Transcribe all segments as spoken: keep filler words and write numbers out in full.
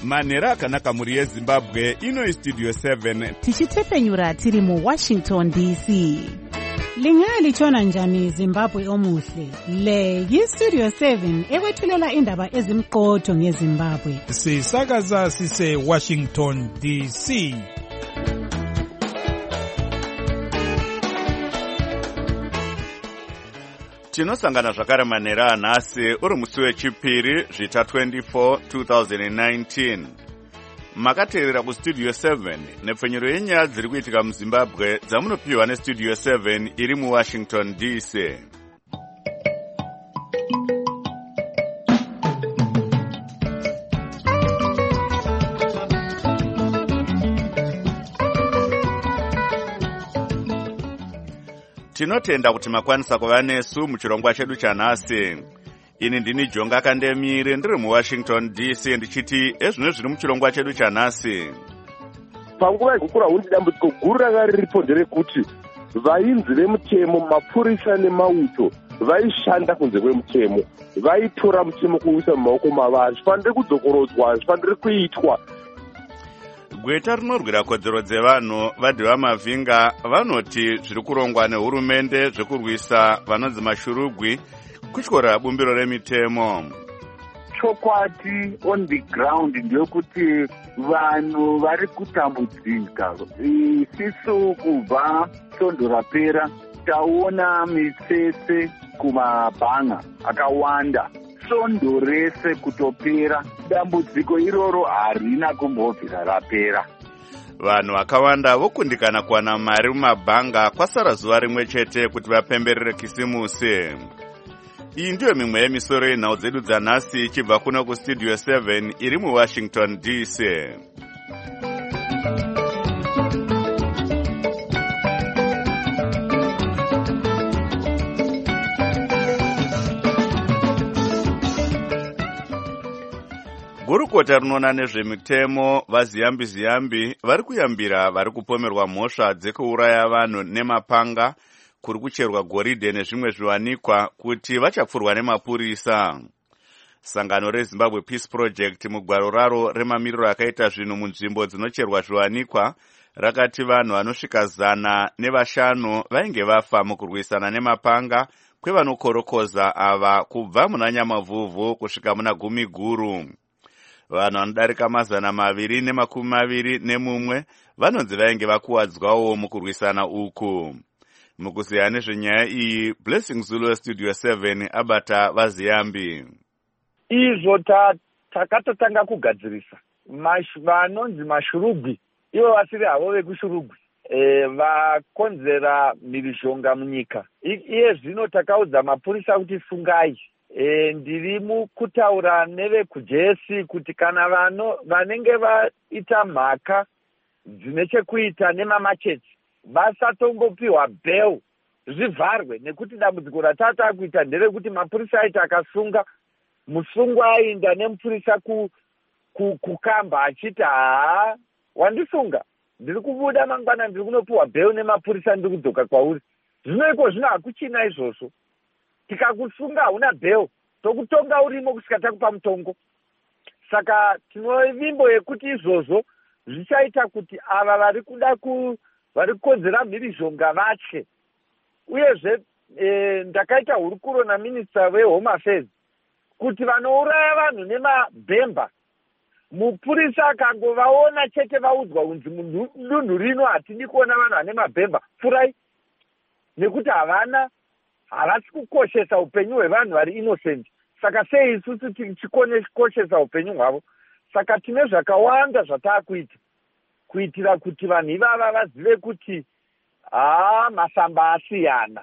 Manhero akanaka muri yeZimbabwe, ino iStudio seven. Tichitefenyura tiri mu Washington D C. Lingalitshona njani Zimbabwe omuhle? Le yiStudio seven ekwethulela indaba ezimqotho ngeZimbabwe. Sisakaza sise Washington D C. Tinosangana zvakare manhero anhasi uri musi wechipiri zvita twenty-four twenty nineteen. Makateerera kuStudio seven nepfenyuro yenyaya dziri kuitika muZimbabwe dzamunopiwa neStudio seven iri muWashington D C. Tinotenda kuti makwanisa kuva nesu muchirongwa chedu chanhasi. Ini ndini Jonga Kandemire ndiri muWashington D C ndichiti ezvino zviri muchirongwa chedu chanhasi. Panguva yekukura hundi dambudziko guru ranga riripo nderekuti vainzi vemutemo, mapurisa nemauto vaishanda kunze kwemutemo, vaitora mutemo kuuisa mumaoko mavo, zvifanire kudzokorodzwa, zvifanire kuitwa. Gweta rinorwira kodzero dzevanhu vadhiva mavhinga vanoti zviri kurongwa nehurumende zvekurwisa vanonzi mashurugwi kutyora bumbiro remitemo. Chokwadi on the ground ndeyekuti vanhu vari kutambudzika. Isisu kubva svondo rapera taona mitsetse kumabhanga akawanda, svondo rese kutopera. Dambudziko iroro harina kumbobvira rapera. Vanhu vakawanda vokundikana kuwana mari mumabhanga kwasara zuva rimwe chete kuti vapemberere kisimusi. Iyi ndiyo mimwe yemisoro yenhau dzedu dzanhasi ichibva kuno kuStudio seven iri muWashington D C. Gurukota rinoona nezvemitemo vaziyambi ziyambi vari kuyambira vari kupomerwa mhosva dzekuuraya vanhu nemapanga, kuri kucherwa goridhe nezvimwe zviwanikwa kuti vachapfurwa nemapurisa. Sangano reZimbabwe Peace Project mugwaro raro remamiriro akaita zvinhu munzvimbo dzinocherwa zviwanikwa rakati vanhu vanosvika zana nevashanu vainge vafa mukurwisana nemapanga kwevanokorokoza ava kubva muna Nyamavhuvhu kusvika muna Gumi Guru. Vanhu vanodarika mazana maviri nemakumi maviri nemumwe vanonzi vainge vakuwadzwawo mukurwisana uku. Mukuziya nezvenyaya iyi, Blessing Zulu weStudio seven abata vaziyambi. Izvo takatotanga kugadzirisa vanonzi mashurugwi, ivo vasiri havo vekushurugwi, e, vakonzera mhirizhonga munyika. Iye zvino takaudza mapurisa kuti fungai. E, ndiri mukutaura nevekujesi kuti kana vano vanenge vaita mhaka dzine chekuita nemamacheti vasatombopiwa bail, zvivharwe, nekuti dambudziko ratata kuita nderekuti mapurisa aita akasunga, musungwa ainda nemupurisa ku, ku, kukamba achiti haa wandisunga, ndiri kubuda mangwana, ndiri kunopiwa bail nemapurisa, ndiri kudzoka kwauri. Zvino iko zvino hakuchina izvozvo. Tikakusunga hauna bail, tokutonga urimo kusika takupa mutongo. Saka tinovimbo yekuti izvozvo zvichaita kuti ava vari kuda ku vari kukonzera mhirizhonga vatye. Uyezve e, ndakaita hurukuro naminista weHome Affairs kuti vanouraya vanhu nemabhemba, mupurisa akangovaona chete vaudzwa kunzi mudunhu rino hatidi kuona vanhu vane mabhemba, pfurai, nekuti havana havasi kukoshesa upenyu hwevanhu vari innocent. Saka sei isusu tichikoshesa upenyu hwavo? Saka tine zvakawanda zvataakuita kuitira kuti vanhu ivava vazive kuti haa masamba asiyana.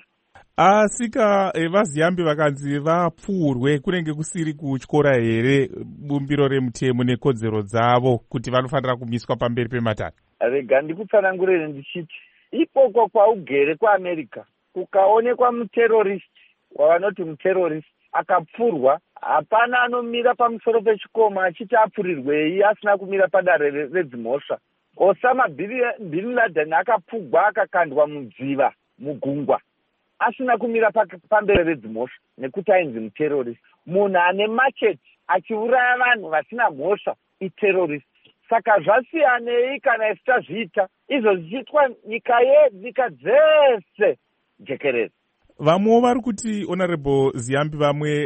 Asika vaziyambi vakanzi vapfuurwe kunenge kusiri kutyora here bumbiro remutemo nekodzero dzavo kuti vanofanira kumiswa pamberi pematare? Rega ndikutsanangurire ndichiti ikoko kwaugere kuAmerica kukaonekwa muterrorist wavanoti muterrorist akapfurwa, hapana anomira pamusoro pechikoma achiti apfurirwei asina kumira padare redzimhosva. Osama bin Laden akapfugwa akakandwa mudziva mugungwa asina kumira pamberi redzimhosva nekuti ainzi muterrorist. Munhu ane macheti achiuraya vanhu vasina mhosva, iterrorist. Saka zvasiyanei kana tichazviita izvo zvichiitwa nyika yedu, nyika dzese jekerere. Vamwewo vari kuti Honorable Ziyambi, vamwe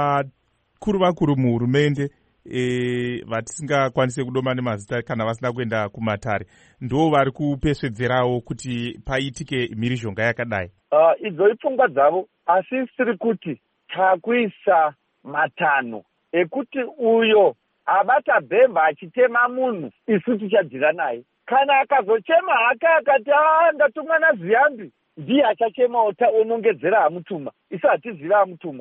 vakuru vakuru muhurumende e, vatisingakwanise kudoma nemazita kana vasina kuenda kumatare, ndo vari kupesvedzerawo kuti paitike mhirizhonga yakadai. Uh, idzo ipfungwa dzavo, asi siri kuti takuisa matanho ekuti uyo abata bhemba achitema munhu isu tichadhira naye. Kana akazochema hake akati ah ndatumwa naZiyambi, ndiye achachemawo onongedzera hamutuma, isu hatiziva hamutuma.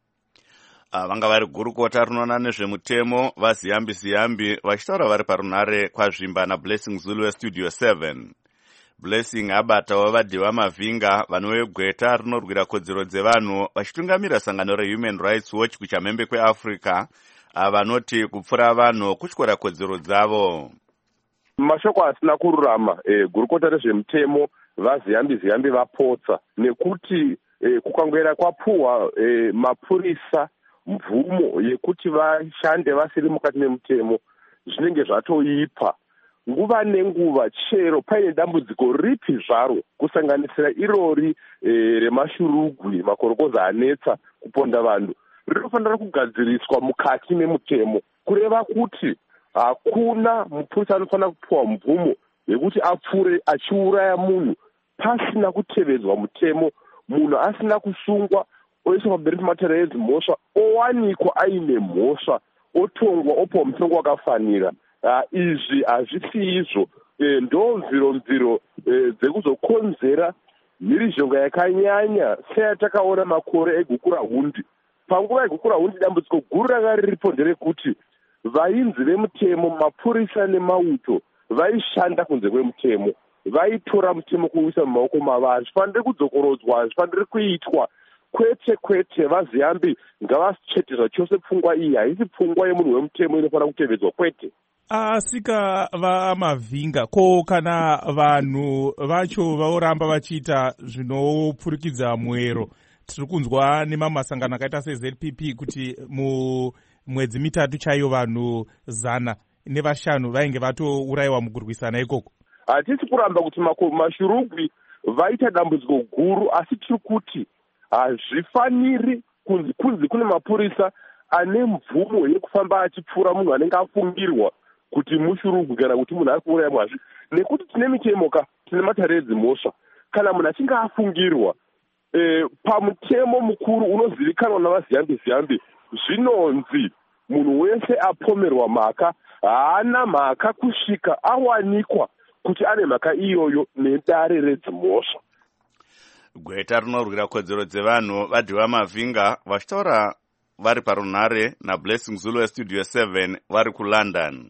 Uh, vanga vari gurukota rinoona nezvemutemo vaZiyambi Ziyambi vachitaura vari parunare kwazvimba naBlessing Zulu weStudio seven. Blessing abatawo vadhiwa mavhinga vanovegweta rinorwira kodzero dzevanhu vachitungamira sangano reHuman Rights Watch kuchamhembe kweAfrica vanoti kupfura vanhu kutyora kodzero dzavo. Mashoko asina kururama e, gurukota rezvemutemo vaZiyambi Ziyambi vapotsa nekuti e, kukangoera kwapuhwa e, mapurisa mvumo yekuti vashande vasiri mukati memutemo zvinenge zvatoipa. Nguva nenguva chero paine dambudziko ripi zvaro kusanganisira irori e, remashurugwi makorokoza anetsa kuponda vanhu rinofanira kugadziriswa mukati memutemo, kureva kuti hakuna mupurisa anofanira kupiwa mvumo yekuti apfure achiuraya munhu pasina kutevedzwa mutemo, munhu asina kusungwa oiswa pamberi pematare edzimhosva, owanikwa aine mhosva, otongwa opiwa mutongo wakafanira. Uh, izvi hazvisi izvo e, ndo mviro mviro e, dzekuzokonzera mhirizhonga yakanyanya seyatakaona makore egukura hundi. Panguva yegukura hundi dambudziko guru ranga riripo nderekuti vainzi vemutemo, mapurisa nemauto vaishanda kunze kwemutemo, vaitora mutemo kuuisa mumaoko mavo. Hazvifaniri kudzokorodzwa, hazvifaniri kuitwa. Kwete kwete, vaZiyambi ngavachetedzwa chose pfungwa iyi. Haisi pfungwa yemunhu wemutemo inofanira kutevedzwa, kwete. Asika vamavhinga ko kana vanhu vacho vaoramba vachiita zvinopfurikidza mwero. Tiri kunzwa nemamasangano akaita seZ P P kuti mumwedzi mitatu chaiyo vanhu zana nevashanu vainge vatourayiwa mugurwisana ikoko. Hatisi kuramba kuti mashurugwi vaita dambudziko guru, asi tiri kuti hazvifaniri kunzi kunzi kune mapurisa ane mvumo yekufamba achipfuura munhu anenge afungirwa kuti mushurugwi kana kuti munhu ari kuuraya mwazvi, nekuti tine mitemoka, tine matare edzimhosva. Kana munhu achinge afungirwa e, pamutemo mukuru unozivikanwa navaZiyambi Ziyambi, zvinonzi munhu wese apomerwa mhaka haana mhaka kusvika awanikwa kuti ane mhaka iyoyo nedare redzimhosva. Gweta rinorwira kodzero dzevanhu vadhiwa mavhinga vachitaura vari parunare naBlessing Zulu weStudio seven vari kuLondon.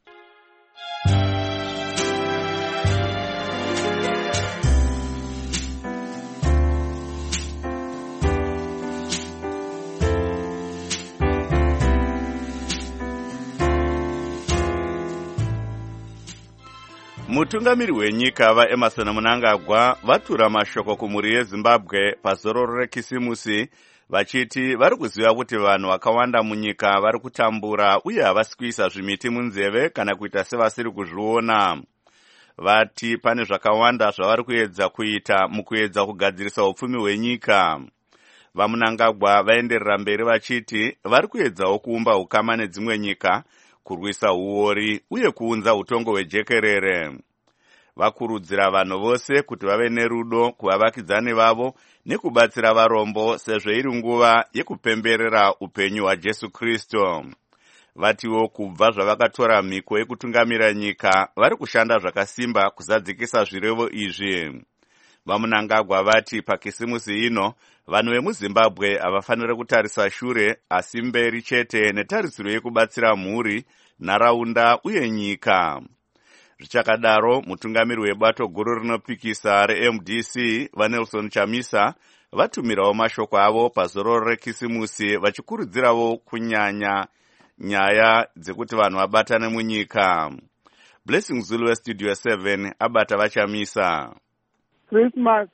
Mutungamiri wenyika vaEmerson Mnangagwa vatura mashoko kumhuri yeZimbabwe pazororo rekisimusi vachiti vari kuziva kuti vanhu vakawanda munyika vari kutambura uye havasi kuisa zvimiti munzeve kana kuita sevasiri kuzviona. Vati pane zvakawanda zvavari kuedza kuita mukuedza kugadzirisa upfumi hwenyika. VaMnangagwa vaenderera mberi vachiti vari kuedzawo kuumba ukama nedzimwe nyika, kurwisa uori uye kuunza utongo hwejekerere. Vakurudzira vanhu vose kuti vave nerudo kuvavakidzani vavo nekubatsira varombo sezvo iri nguva yekupemberera upenyu hwaJesu Kristu. Vatiwo kubva zvavakatora mhiko yekutungamira nyika vari kushanda zvakasimba kuzadzikisa zvirevo izvi. VaMnangagwa vati pakisimusi ino vanhu vemuZimbabwe havafaniri kutarisa shure asi mberi chete netarisiro yekubatsira mhuri, nharaunda uye nyika. Zvichakadaro, mutungamiri webato guru rinopikisa reM D C vaNelson Chamisa vatumirawo mashoko avo pazororo rekisimusi vachikurudzirawo kunyanya nyaya dzekuti vanhu vabatane munyika. Blessing Zulu weStudio seven abata vaChamisa. Christmas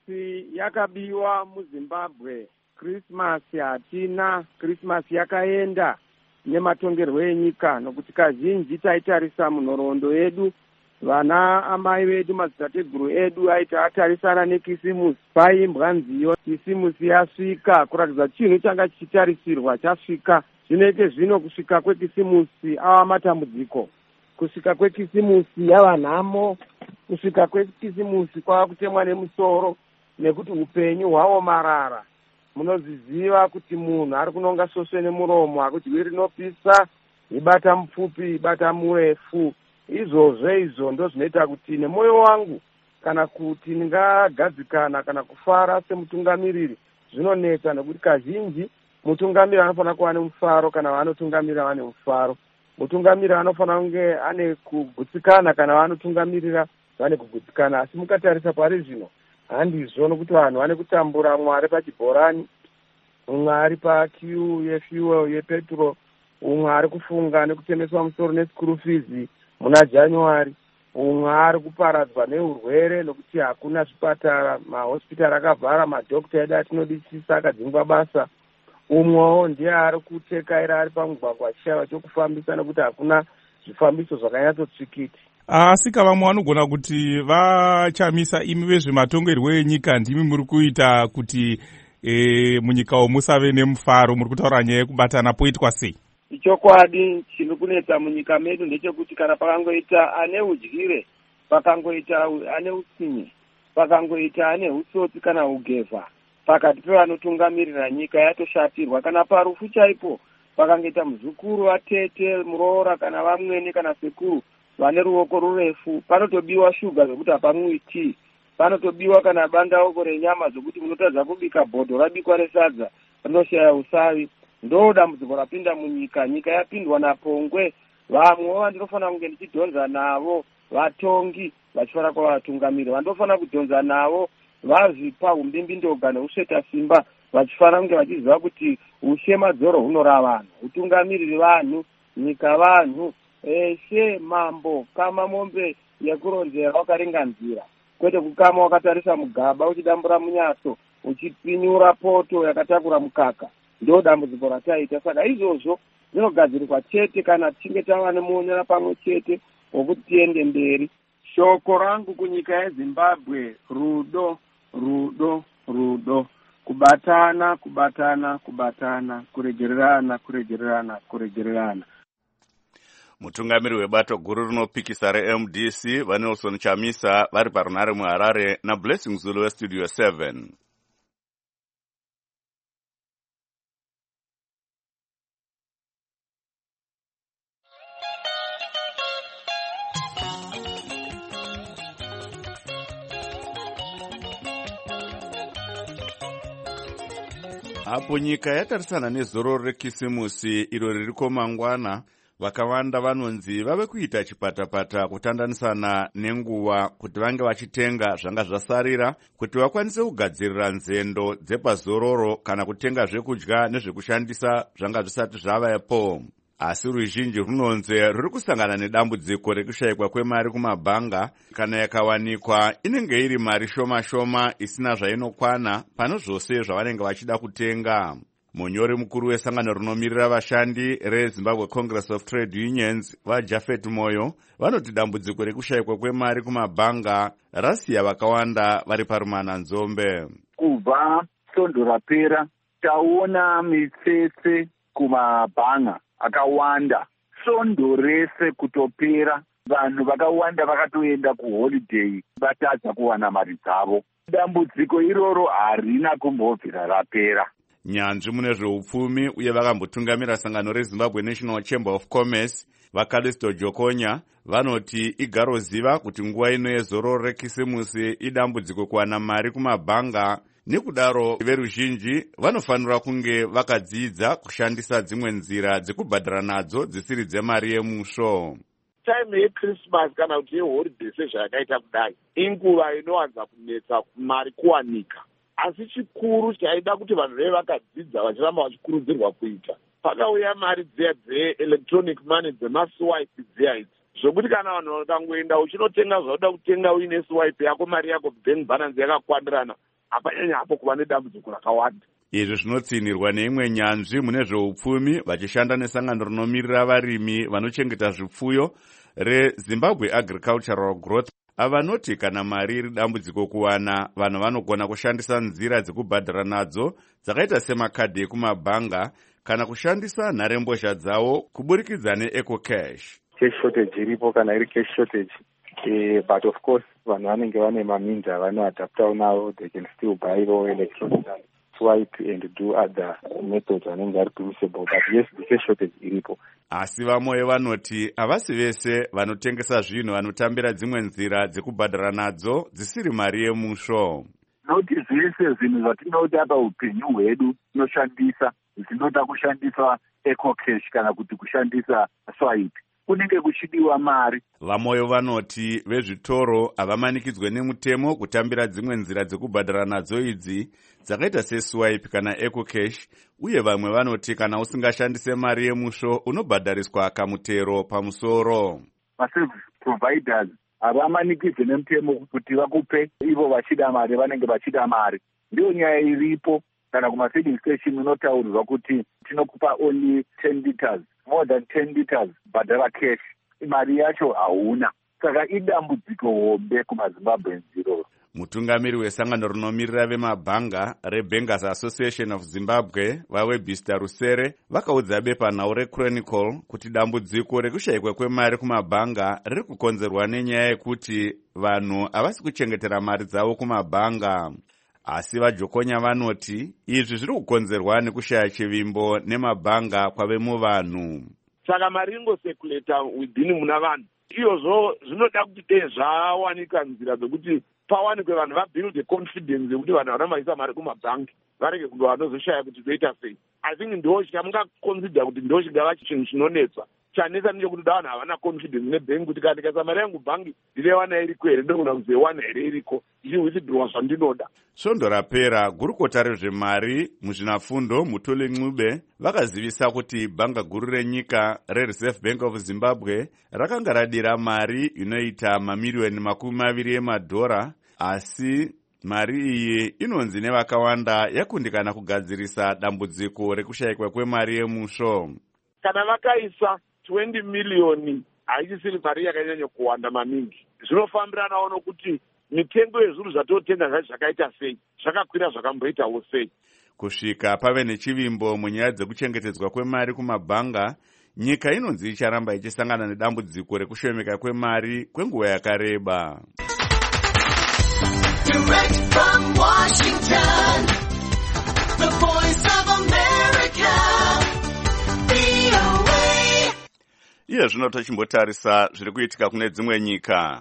yakabiwa muZimbabwe. Christmas hatina, Christmas yakaenda. nematongerwo enyika, nokuti kazhinji taitarisa munhoroondo yedu vana amai vedu madzitateguru edu aiti atarisana nekisimusi paimbwa nziyo kisimusi yasvika, kuratidza chinhu changa chichitarisirwa chasvika. Zvinoite zvino kusvika kwekisimusi ava matambudziko, kusvika kwekisimusi yava nhamo, kusvika kwekisimusi kwava kutemwa nemusoro nekuti upenyu hwavo marara. Munoziziva kuti munhu ari kunonga soswe nemuromo, hakudyi rinopisa, ibata mupfupi, ibata murefu. Izvozvo izvo ndo zvinoita kuti nemwoyo wangu kana kuti ndingagadzikana kana kufara semutungamiriri zvinonetsa, nekuti kazhinji mutungamiriri anofanira kuva nemufaro kana vanotungamirira vane mufaro. Mutungamiriri anofanira kunge ane kugutsikana kana vanotungamirira vane kugutsikana. Asi mukatarisa pari zvino handizvo, nokuti vanhu vane kutambura, umwe ari pachibhorani, umwe ari pakiu yefuel yepetro, umwe ari kufunga nekutemeswa musoro nesikuru fizi muna January, umwe ari kuparadzwa neurwere nokuti hakuna zvipatara, mahospitari akavhara, madhokita edu atinodisisa akadzingwa basa. Umwewo ndiye ari kutekaira ari pamugwagwa achishaiwa chokufambisa nokuti hakuna zvifambiso zvakanyatsotsvikiti. Asi vamwe vanogona kuti vachamisa imi vezvematongerwo enyika ndimi muri kuita kuti e, munyika umu musave nemufaro, muri kutaura nyaya yekubatana, poitwa sei? Ichokwadi chiri kunetsa munyika medu ndechekuti kana pakangoita ane udyire, pakangoita ane utsinye, pakangoita ane utsotsi kana ugevha pakati pevanotungamirira nyika yatoshatirwa. Kana parufu chaipo pakangoita muzukuru, atete, muroora kana vamwene kana sekuru vane ruoko rurefu, panotobiwa shuga zvokuti hapamwiwi tii, panotobiwa kana bandauko renyama zvokuti munotadza kubika bhodho rabikwa resadza rinoshaya usavi. Ndo dambudziko rapinda munyika, nyika yapindwa napongwe. Vamwe vandinofanira kunge ndichidhonza navo vatongi vachifara kwavatungamiriri, vandofanira kudhonza navo vazvipa umbimbindoga neusveta simba, vachifara kunge vachiziva kuti ushe madzoro hunora vanhu, utungamiriri vanhu, nyika vanhu, eshe mambo kama mombe yekuronzera wakaringa nzira, kwete kukama wakatarisa mugaba uchidambura munyaso uchipinyura poto yakatakura mukaka. Ndo dambudziko rataita. Saka izvozvo zvinogadzirirwa chete kana tichinge tava nemuonyera pamwe chete wokuti tiende mberi. Shoko rangu kunyika yeZimbabwe, rudo, rudo, rudo, kubatana, kubatana, kubatana, kuregererana, kuregererana, kuregererana. Mutungamiri webato guru rinopikisa reM D C vaNelson Chamisa vari parunare muHarare naBlessing Zulu weStudio seven. Apo nyika yatarisana nezororo rekisimusi iro ririko mangwana, vakawanda vanonzi vave kuita chipatapata kutandanisana nenguva kuti vange vachitenga zvanga zvasarira kuti vakwanise kugadzirira nzendo dzepazororo kana kutenga zvekudya nezvekushandisa zvanga zvisati zvavapo. Asi ruzhinji runonzi ruri kusangana nedambudziko rekushayikwa kwemari kumabhanga. Kana yakawanikwa inenge iri mari shoma shoma isina zvainokwana pano zvose zvavanenge vachida kutenga. Munyori mukuru wesangano rinomirira vashandi reZimbabwe Congress of Trade Unions vaJafet Moyo vanoti dambudziko rekushayikwa kwemari kumabhanga rasiya vakawanda vari parumana nzombe. Kubva svondo rapera taona mitsetse kumabhanga akawanda, svondo rese kutopera, vanhu vakawanda vakatoenda kuholiday vatadza kuwana mari dzavo. Dambudziko iroro harina kumbobvira rapera. Nyanzvi mune zveupfumi uye vakambotungamira sangano reZimbabwe National Chamber of Commerce vaKalisto Jokonya vanoti igaroziva kuti nguva ino yezororo rekisimusi idambudziko kuwana mari kumabhanga. Nekudaro veruzhinji vanofanira kunge vakadzidza kushandisa dzimwe nzira dzekubhadhara nadzo dzisiri dzemari yemusho. Time yeChristmas kana kuti yeholiday sezvayakaita kudai inguva inowanza kunetsa mari kuwanika. Asi chikuru chaida kuti vanhu veve vakadzidza vachiramba vachikurudzirwa kuita, pakauya mari dziya dzeelectronic money dzemaswipe dziya idzi zvokuti kana vanhu vakangoenda uchinotenga zvauda kutenga uine swipe yako mari yako bank balance yakakwandirana, hapanyanya hapo kuva nedambudziko rakawanda. Izvi zvinotsinirwa neimwe nyanzvi mune zveupfumi vachishanda nesangano rinomirira varimi vanochengeta zvipfuyo reZimbabwe Agricultural Growth. Avanoti kana mari iri dambudziko kuwana, vanhu vanogona kushandisa nzira dzekubhadhara nadzo dzakaita semakadhi ekumabhanga kana kushandisa nharembozha dzavo kuburikidza neEcoCash. Cash shortage iripo kana iri cash shortage. Uh, but of course, vanhu vanenge vane mameans avanoadaptawo nawo, they can still buy raw electronically, swipe and do other methods anenge ari permissible. But yes, the cash shortage iripo. Asi vamwe vanoti havasi vese vanotengesa zvinhu vanotambira dzimwe nzira dzekubhadhara nadzo dzisiri mari yemusho. Noti zvese zvinhu zvatinoita paupenyu hwedu tinoshandisa zvinoda kushandisa EcoCash kana kuti kushandisa swipe. Kunenge kuchidiwa mari. Vamoyo vanoti vezvitoro havamanikidzwe nemutemo kutambira dzimwe nzira dzekubhadhara nadzo idzi dzakaita seswipe kana EcoCash, uye vamwe vanoti kana usingashandise mari yemusho unobhadhariswa kamutero pamusoro. Maservice providers havamanikidzwe nemutemo kuti vakupe ivo vachida mari, vanenge vachida mari. Ndiyo nyaya iripo kana kuma-filling station unotaurirwa kuti tinokupa only ten liters. More than ten liters bhadhara cash, mari yacho hauna. Saka idambudziko hombe kumaZimbabwe nziro. Mutungamiri wesangano rinomirira vemabhanga reBankers Association of Zimbabwe vaWebster Rusere vakaudza bepanhau reChronicle kuti dambudziko rekushayikwa kwemari kumabhanga riri kukonzerwa nenyaya yekuti vanhu havasi kuchengetera mari dzavo kumabhanga. Asi vaJokonya vanoti izvi zviri kukonzerwa nekushaya chivimbo nemabhanga kwave muvanhu. Saka mari ingosekuleta within muna vanhu. Iyozvo zvinoda kuti dei zvawanika nzira dzekuti pawanikwe vanhu vabuild confidence yekuti vanhu vanomaisa mari kumabhangi varege kunge vanozoshaya kuti zoita sei. I think ndo chamungaconsider kuti ndo chingava chinhu chinonetsa. Chanetsa ndechekuti vanhu havana confidence nebhengi kuti kana ndikaisa mari yangu bhangi ndirewana iriko here, ndogona kuzoiwana here iriko ichiwithdrawa zvandinoda. Svondo rapera gurukota rezvemari muzvinafundo Mutoli Ncube vakazivisa kuti bhanga guru renyika reReserve Bank of Zimbabwe rakanga radira mari inoita mamiliyoni makumi maviri emadhora, asi mari iyi inonzi nevakawanda yakundikana kugadzirisa dambudziko rekushayikwa kwemari yemusho. Kana vakaisa twenty miliyoni haichisiri mari yakanyanya kuwanda maningi. Zvinofambiranawo nokuti mitengo yezvinhu zvatotenga zvacho zvakaita sei, zvakakwira zvakamboitawo sei. Kusvika pave nechivimbo munyaya dzekuchengetedzwa kwemari kumabhanga, nyika inonzi icharamba ichisangana nedambudziko rekushomeka kwemari kwenguva yakareba. Direct from Washington, the voice of America, V O A. Iye zvino tochimbotarisa zviri kuitika kune dzimwe nyika.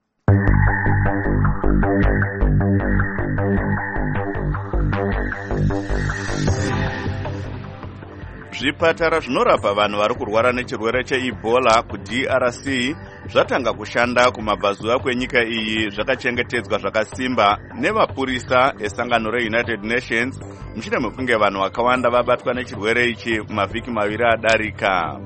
Zvipatara zvinorapa vanhu vari kurwara nechirwere cheEbola kuD R C zvatanga kushanda kumabvazuva kwenyika iyi zvakachengetedzwa zvakasimba nevapurisa esangano reUnited Nations mushure mekunge vanhu vakawanda vabatwa nechirwere ichi mavhiki maviri adarika.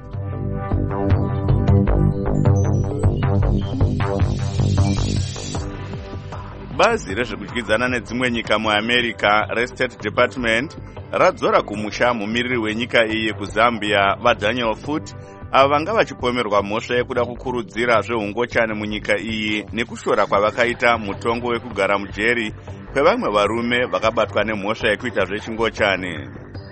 Bazi rezvekudyidzana nedzimwe nyika muAmerica reState Department radzora kumusha mumiriri wenyika iyi kuZambia vaDaniel Foot avo vanga vachipomerwa mhosva yekuda kukurudzira zveungochane munyika iyi nekushora kwavakaita mutongo wekugara mujeri kwevamwe varume vakabatwa nemhosva yekuita zvechingochane.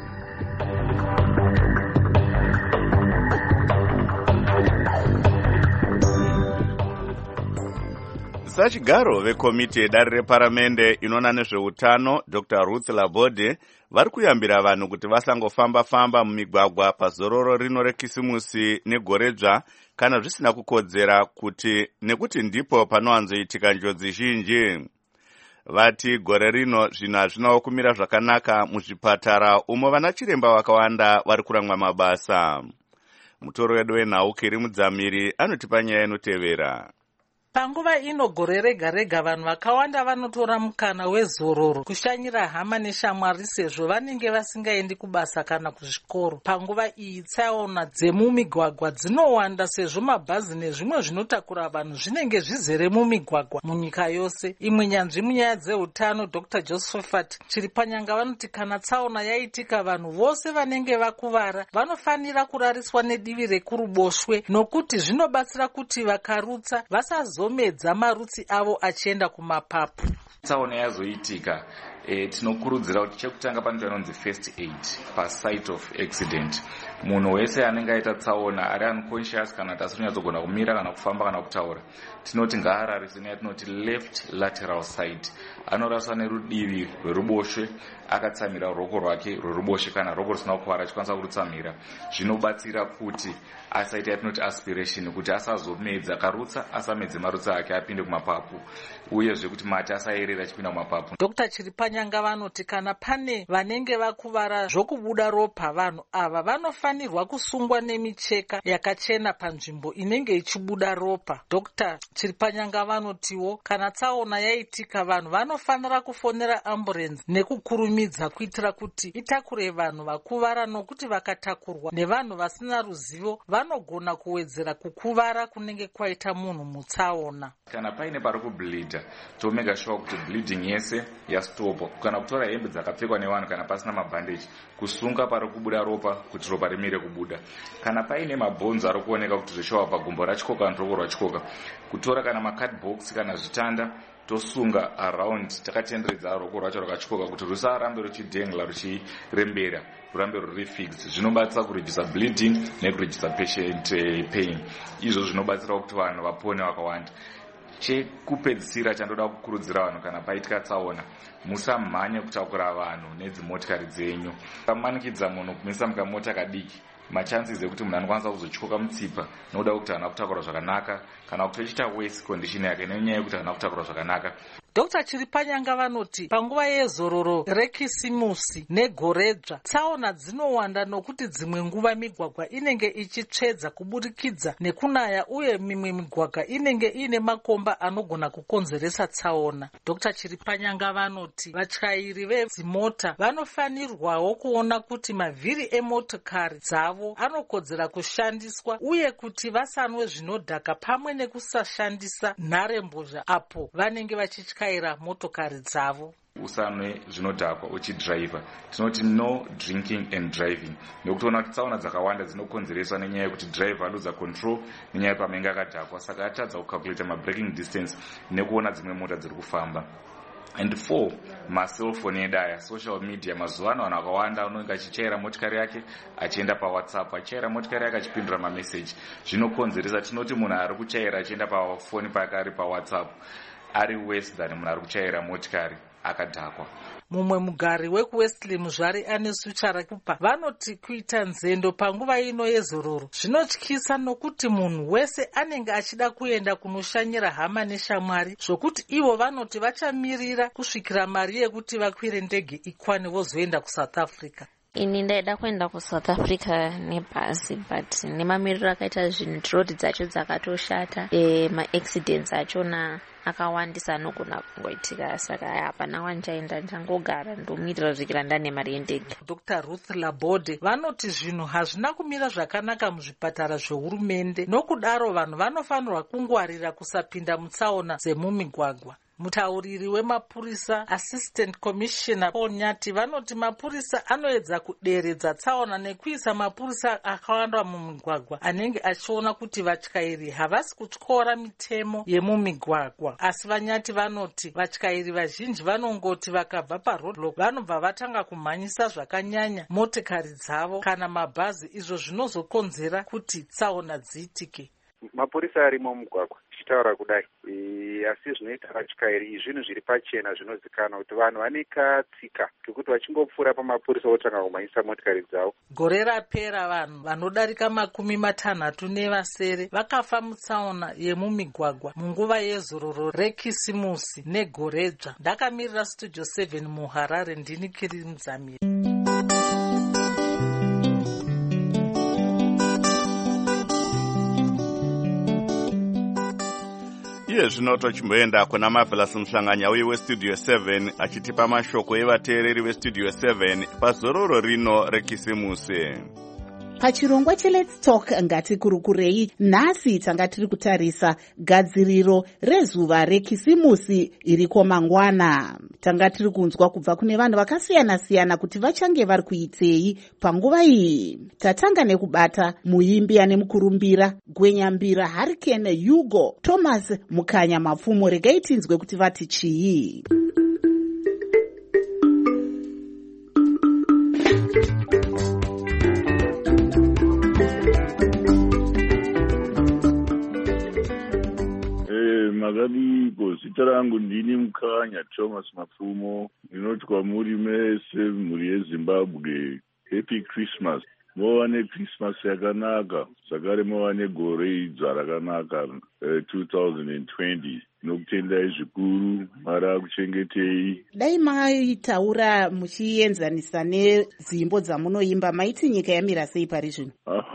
Sachigaro vekomiti yedare reparamende inoona nezveutano Doctor Ruth Labode vari kuyambira vanhu kuti vasangofamba-famba mumigwagwa pazororo rino rekisimusi negoredzva kana zvisina kukodzera kuti nekuti ndipo panowanzoitika njodzi zhinji. Vati gore rino zvinhu hazvinawo kumira zvakanaka muzvipatara umo vana chiremba vakawanda vari kuramwa mabasa. Mutoro wedu wenhau Kiri Mudzamiri anotipa nyaya inotevera. Panguva ino gore rega rega vanhu vakawanda vanotora mukana wezororo kushanyira hama neshamwari sezvo vanenge vasingaendi kubasa kana kuzvikoro. Panguva iyi tsaona dzemumigwagwa dzinowanda sezvo mabhazi nezvimwe zvinotakura vanhu zvinenge zvizere mumigwagwa munyika yose. Imwe nyanzvi munyaya dzeutano Dr Josephat Chiripanyanga vanoti kana tsaona yaitika vanhu vose vanenge vakuvara vanofanira kurariswa nedivi rekuruboshwe nokuti zvinobatsira kuti vakarutsa vasazomedza marutsi avo achienda kumapapu. Tsaona yazoitika e, tinokurudzira kuti chekutanga panoitwa inonzi first aid pasite of accident. Munhu wese anenge aita tsaona ari unconscious kana kuti asinganyadzogona kumira kana kufamba kana kutaura, tinoti ngaarariswe neyatinoti left lateral side. Anoraswa nerudivi rweruboshwe akatsamira ruoko rwake rweruboshwe kana ruoko rusina kukuvara achikwanisa kurutsamira. Zvinobatsira kuti asaita yatinoti aspiration, kuti asazomedza karutsa, asamedze marutsa ake apinde kumapapu, uyezve kuti mate asayerera achipinda kumapapu. Dr Chiripanyanga vanoti kana pane vanenge vakuvara zvokubuda ropa, vanhu ava vanofanirwa kusungwa nemicheka yakachena panzvimbo inenge ichibuda ropa. Dr Chiripanyanga vanotiwo kana tsaona yaitika vanhu vanofanira kufonera amburenzi nekukurumidza kuitira kuti itakure vanhu vakuvara, nokuti vakatakurwa nevanhu vasina ruzivo vanogona kuwedzera kukuvara kunenge kwaita munhu mutsaona. Kana paine pari kubleedha, tomega sure kuti bleeding yese yastopa. Kana kutora hembe dzakapfekwa nevanhu kana pasina mabhandeji, kusunga pari kubuda ropa kuti ropa rimire kubuda. Kana paine mabhonzo ari kuoneka kuti zveshowa pagumbo rachikoka neruoko rwachikoka, kutora kana macardbox kana zvitanda tosunga around takatenderedza ruoko rwacho rwakachikoka kuti rusarambe ruchidhengla ruchirembera, rurambe ruri fixed. Zvinobatsira kureduce bleeding nekureduce patient pain. Izvo zvinobatsira kuti vanhu vapone vakawanda. Chekupedzisira chandoda kukurudzira vanhu kana paitika tsaona, musamhanye kutakura vanhu nedzimotikari dzenyu. Kamanikidza munhu kumisa mukamota kadiki, machances ekuti munhu anokwanisa kuzochikoka mutsipa nokuda kwekuti haana kutakura zvakanaka kana kuti tochita worse condition yake nenyaya yekuti haana kutakura zvakanaka. Dr Chiripanyanga vanoti panguva yezororo rekisimusi negoredzva tsaona dzinowanda nokuti dzimwe nguva migwagwa inenge ichitsvedza kuburikidza nekunaya, uye mimwe migwagwa inenge ine makomba anogona kukonzeresa tsaona. Dr Chiripanyanga vanoti vatyairi vedzimota vanofanirwawo kuona kuti mavhiri emotokari dzavo anokodzera kushandiswa, uye kuti vasanwe zvinodhaka pamwe nekusashandisa nharembozha apo vanenge vachitya motokari dzavo. Usanwe zvinodhakwa uchidhiraivha. Tinoti no drinking and driving. Nekutoona kuti tsaona dzakawanda dzinokonzereswa nenyaya yekuti driver aluza control nenyaya yepamenge akadhakwa, saka atadza kucalculate mabraking distance nekuona dzimwe mota dziri kufamba. And four, maselfoni edaya, social media. Mazuva ano vanhu vakawanda unenge achichaira motikari yake achienda paWhatsApp, achichaira motikari yake achipindura mameseji. Zvinokonzeresa, tinoti munhu ari kuchaira achienda pafoni pake ari paWhatsApp ari worse than munhu ari kuchaira motikari akadhakwa. Mumwe mugari wekuWesley Muzvari ane suchara kupa vanoti kuita nzendo panguva ino yezororo zvinotyisa, nokuti munhu wese anenge achida kuenda kunoshanyira hama neshamwari, zvokuti ivo vanoti vachamirira kusvikira mari yekuti vakwire ndege ikwane vozoenda kuSouth Africa. Ini ndaida kuenda kuSouth Africa nebhasi, but nemamiriro akaita zvinhu, road dzacho dzakatoshata, e, maaccidents achona akawandisa anogona kungoitika, saka hapana wanchaenda, ndangogara ndomirira zvikira ndane mari yendege. Dr Ruth Labode vanoti zvinhu hazvina kumira zvakanaka muzvipatara zvehurumende, nokudaro vanhu vanofanirwa kungwarira kusapinda mutsaona dzemumigwagwa. Mutauriri wemapurisa Assistant Commissioner Paul Nyati vanoti mapurisa anoedza kuderedza tsaona nekuisa mapurisa akawanda mumigwagwa anenge achiona kuti vatyairi havasi kutyora mitemo yemumigwagwa. Asi Vanyati vanoti vatyairi vazhinji vanongoti vakabva paroadblock vanobva vatanga kumhanyisa zvakanyanya motikari dzavo kana mabhazi, izvo zvinozokonzera kuti tsaona dziitike. Mapurisa arimo mumugwagwa tichitaura kudai, asi zvinoita vatyairi zvinhu zviri pachena zvinozikanwa kuti vanhu vaneka tsika kekuti vachingopfuura pamapurisa votanga kumhanyisa motikari dzavo. Gore rapera vanhu vanodarika makumi matanhatu nevasere vakafa mutsaona yemumigwagwa munguva yezororo rekisimusi negoredzva. Ndakamirira Studio seven muHarare, ndini Kiri Muzamiri. Yes, uye zvino tochimboenda kuna Marvelous Mhlanganya uye westudio seven achitipa mashoko evateereri vestudio seven pazororo rino rekisimusi. Pachirongwa cheLet's Talk ngatikurukurei, nhasi tanga tiri kutarisa gadziriro rezuva rekisimusi iriko mangwana. Tanga tiri kunzwa kubva kune vanhu vakasiyana-siyana kuti vachange vari kuitei panguva iyi. Tatanga nekubata muimbi ane mukurumbira Gwenyambira Hurricane Hugo Thomas Mukanya Mapfumo. Regai tinzwe kuti vati chii. Makadiko, zita rangu ndini Mukanya Thomas Mapfumo. Ndinoti kwamuri mese mhuri yeZimbabwe, Happy Christmas. Mova neChristmas yakanaka, zvakare mova negore idzva rakanaka uh, two thousand twenty. Nokutendai zvikuru, Mwari akuchengetei. Dai maitaura muchienzanisa nedzimbo dzamunoimba, maiti nyika yamira sei pari zvino?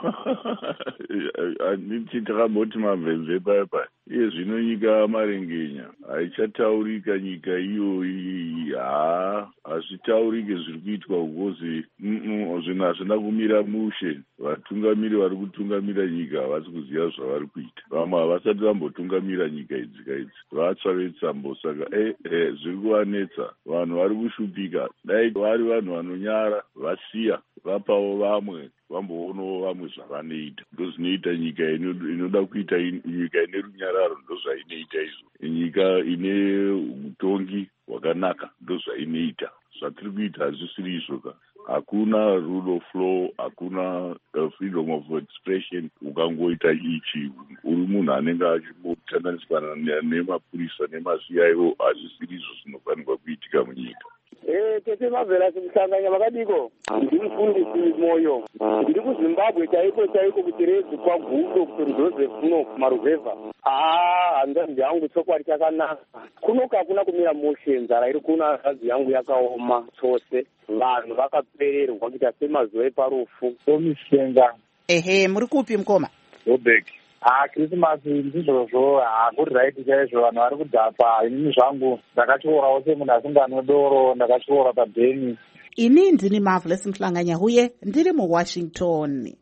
Handiti takamboti mamvemve paya paya. Iye zvino nyika marengenya haichataurika nyika iyoyi. Haa, hazvitaurike zviri kuitwa ukozi zvinhu hazvina kumira mushe. Vatungamiri vari kutungamira nyika havasi kuziva zvavari kuita. Vamwe havasati vambotungamira nyika idzi kaidzi, vatsva vetsambo. Saka eh, eh, zviri kuvanetsa, vanhu vari kushupika. Dai vari vanhu vanonyara vasiya vapawo vamwe vamboonawo vamwe zvavanoita. Ndozvinoita nyika inoda kuita nyika ine runyararo, ndozvainoita izvo. Nyika ine utongi hwakanaka ndozvainoita. Zvatiri kuita hazvisiri izvo. Hakuna rule of law, hakuna uh, freedom of expression. Ukangoita ichi uri munhu anenge achimbotandaniswa nemapurisa nema-C I O, hazvisiri izvo zvinofanirwa kuitika munyika. Eh, tete Marvelous Mhlanganya vakadiko? Ndimufundisi Moyo. Ndiri kuZimbabwe chaiko chaiko kuti rezi kwagudo kuti Joseph kuno kumaruvhevha. Ah, hanzvadzi yangu chokwadi chakanaka. Kunoka hakuna kumira mushe, nzara iri kuno hanzvadzi yangu yakaoma chose. Vanhu vakapererwa kuita semazuva eparufu. Tomishenga. Ehe, muri kupi mukoma? Joburg. Ah, Christmas ndizvozvo hakuri raiti chaizvo, vanhu vari kudhapa. Inini zvangu ndakachiorawo semunhu asingano doro, ndakachiora pabheni. Ini ndini Marvelous Mhlanganya uye ndiri muWashington.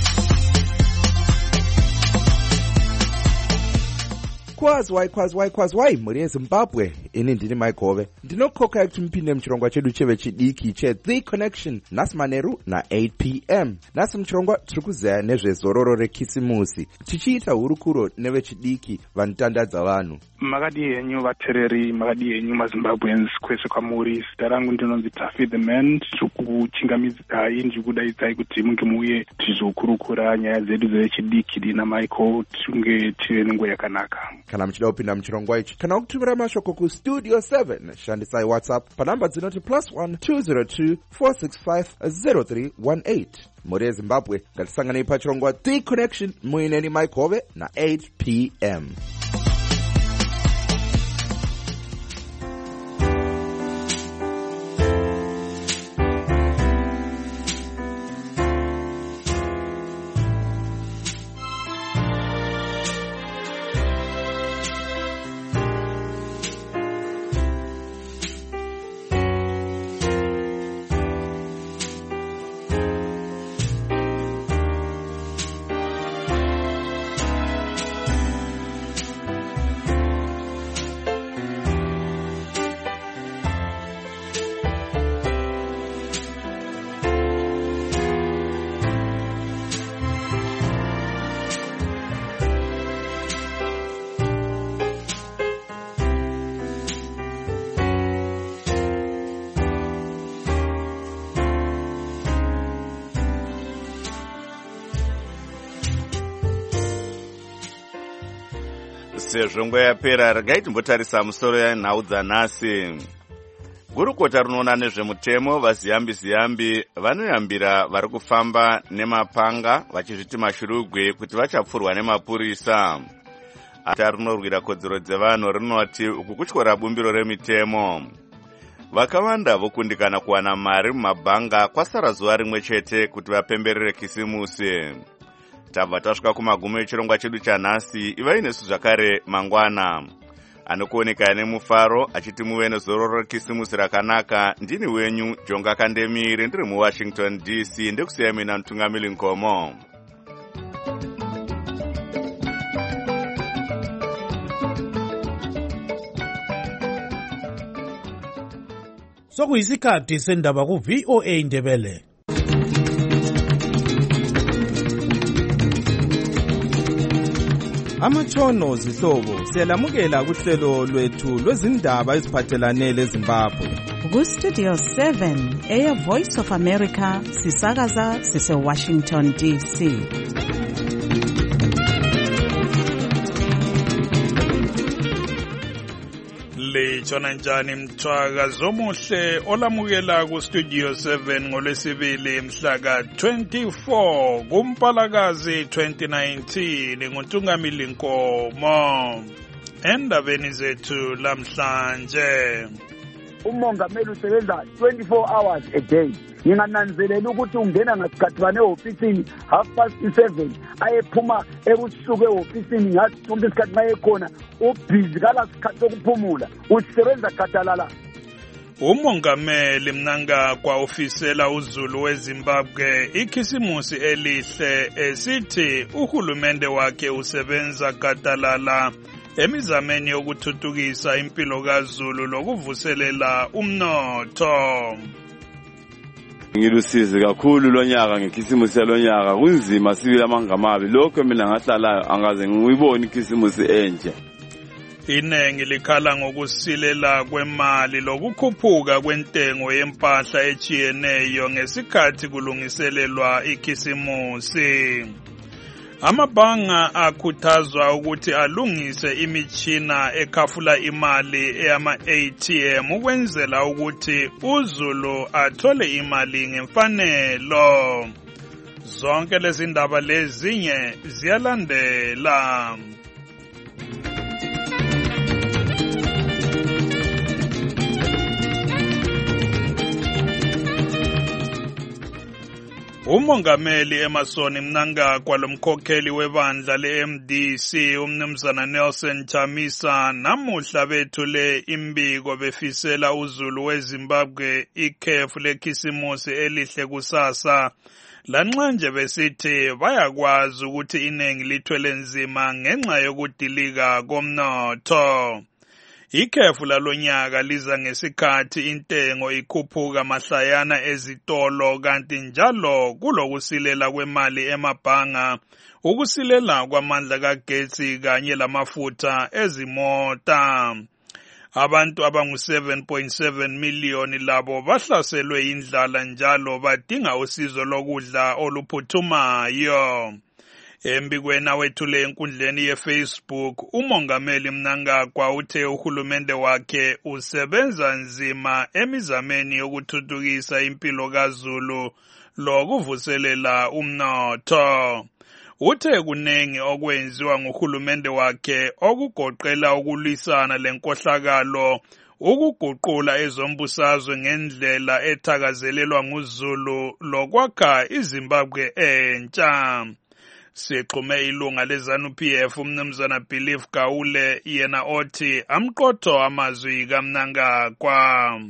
Kwazwai kwazwai kwazwai mhuri yeZimbabwe. Ini ndini Maikove. Ndinokoka kuti mupinde muchirongwa chedu chevechidiki cheThe Connection nhasi manheru na-eight p m. Nhasi muchirongwa tiri kuzeya nezvezororo rekisimusi, tichiita hurukuro nevechidiki vanotandadza vanhu. Makadi henyu vateereri, makadi henyu maZimbabweans, kwese kwamuri. Zita rangu ndinonzi Taffy the Man. Tiri kuchingamidzai ndikudaidzai kuti munge muuye tizokurukura nyaya dzedu dzevechidiki dina Michael, tinge tive nenguva yakanaka. Kana muchida kupinda muchirongwa ichi kana kutumira mashoko kustudio seven, shandisai WhatsApp panhamba dzinoti plus one two zero two four six five zero three one eight. Mhuri yeZimbabwe, ngatisanganei pachirongwa The Connection muineni Maikove na-eight p m. Sezvo nguva yapera, regai timbotarisa musoro yanhau dzanhasi. Gurukota rinoona nezvemutemo vaziyambi ziyambi vanoyambira vari kufamba nemapanga vachizviti mashurugwe kuti vachapfurwa nemapurisa. Ata rinorwira kodzero dzevanhu rinoti uku kutyora bumbiro remitemo. Vakawanda vokundikana kuwana mari mumabhanga kwasara zuva rimwe chete kuti vapemberere kisimusi. Tabva tasvika kumagumo echirongwa chedu chanhasi. Ivai nesu zvakare mangwana. anokuoneka nemufaro achiti muve nezororo rekisimusi rakanaka. Ndini wenyu Jonga Kandemiri, ndiri muWashington D C. Ndikusiya mina Mtungamili Nkomo. Sokuyisikhathi sendaba ku V O A Ndebele. Amatshono zihlobo siyalamukela kuhlelo lwethu lwezindaba eziphathelane leZimbabwe. Ku Studio seven eya Voice of America sisakaza sise Washington D C. Litshona njani mthwaka zomuhle olamukela ku Studio seven ngolwesibili mhla ka twenty-four kuMpalakazi twenty nineteen nguNtungamili Nkomo. Endabeni zethu lamhlanje, umongameli usebenza twenty-four hours a day. Ngingananzelela ukuthi ungena ngasikhathi bane ofisini half past seven ayephuma ebusuku eofisini ngathi sonke isikhathi maye khona ubhizi kala sikhathi sokuphumula usebenza gadalala. Umongameli Mnangagwa ofisela uZulu weZimbabwe ikhisimusi elihle esithi uhulumende wakhe usebenza gadalala emizameni yokuthuthukisa impilo kaZulu lokuvuselela umnotho. Ngilusizi kakhulu lonyaka ngekhisimusi lonyaka kunzima sibili amangamabi lokho mina ngahlalayo angaze ngiyibone ikhisimusi enje. Inengi likhala ngokusilela kwemali lokukhuphuka kwentengo yempahla echiyeneyo ngesikhathi kulungiselelwa ikhisimusi. Amabhanga akhuthazwa ukuthi alungise imitshina ekhafula imali eyama-A T M ukwenzela ukuthi uZulu athole imali ngemfanelo. Zonke lezi ndaba lezinye ziyalandela. Umongameli Emerson Mnangagwa lomkhokheli webandla le-M D C umnumzana Nelson Chamisa namuhla bethule imbiko befisela uZulu weZimbabwe ikhefu lekhisimusi elihle kusasa. Lanxa nje besithi bayakwazi ukuthi inengi lithwele nzima ngenxa yokudilika komnotho. Ikhefu lalonyaka liza ngesikhathi intengo ikhuphuka mahlayana ezitolo kanti njalo kulokusilela kwemali emabhanga, ukusilela kwamandla kagetsi kanye lamafutha ezimota. Abantu abangu seven point seven million labo bahlaselwe indlala njalo badinga usizo lokudla oluphuthumayo. Embikweni awethule enkundleni ye-Facebook, umongameli Mnangagwa uthe uhulumende wakhe usebenza nzima emizameni yokuthuthukisa impilo kaZulu lokuvuselela umnotho. Uthe kunengi okwenziwa nguhulumende wakhe okugoqela ukulwisana lenkohlakalo, ukuguqula ezombusazwe ngendlela ethakazelelwa nguZulu lokwakha iZimbabwe entsha. Sixhume ilunga leZANU P F umnumzana Believe Gaule yena othi amqotho amazwi kaMnangagwa.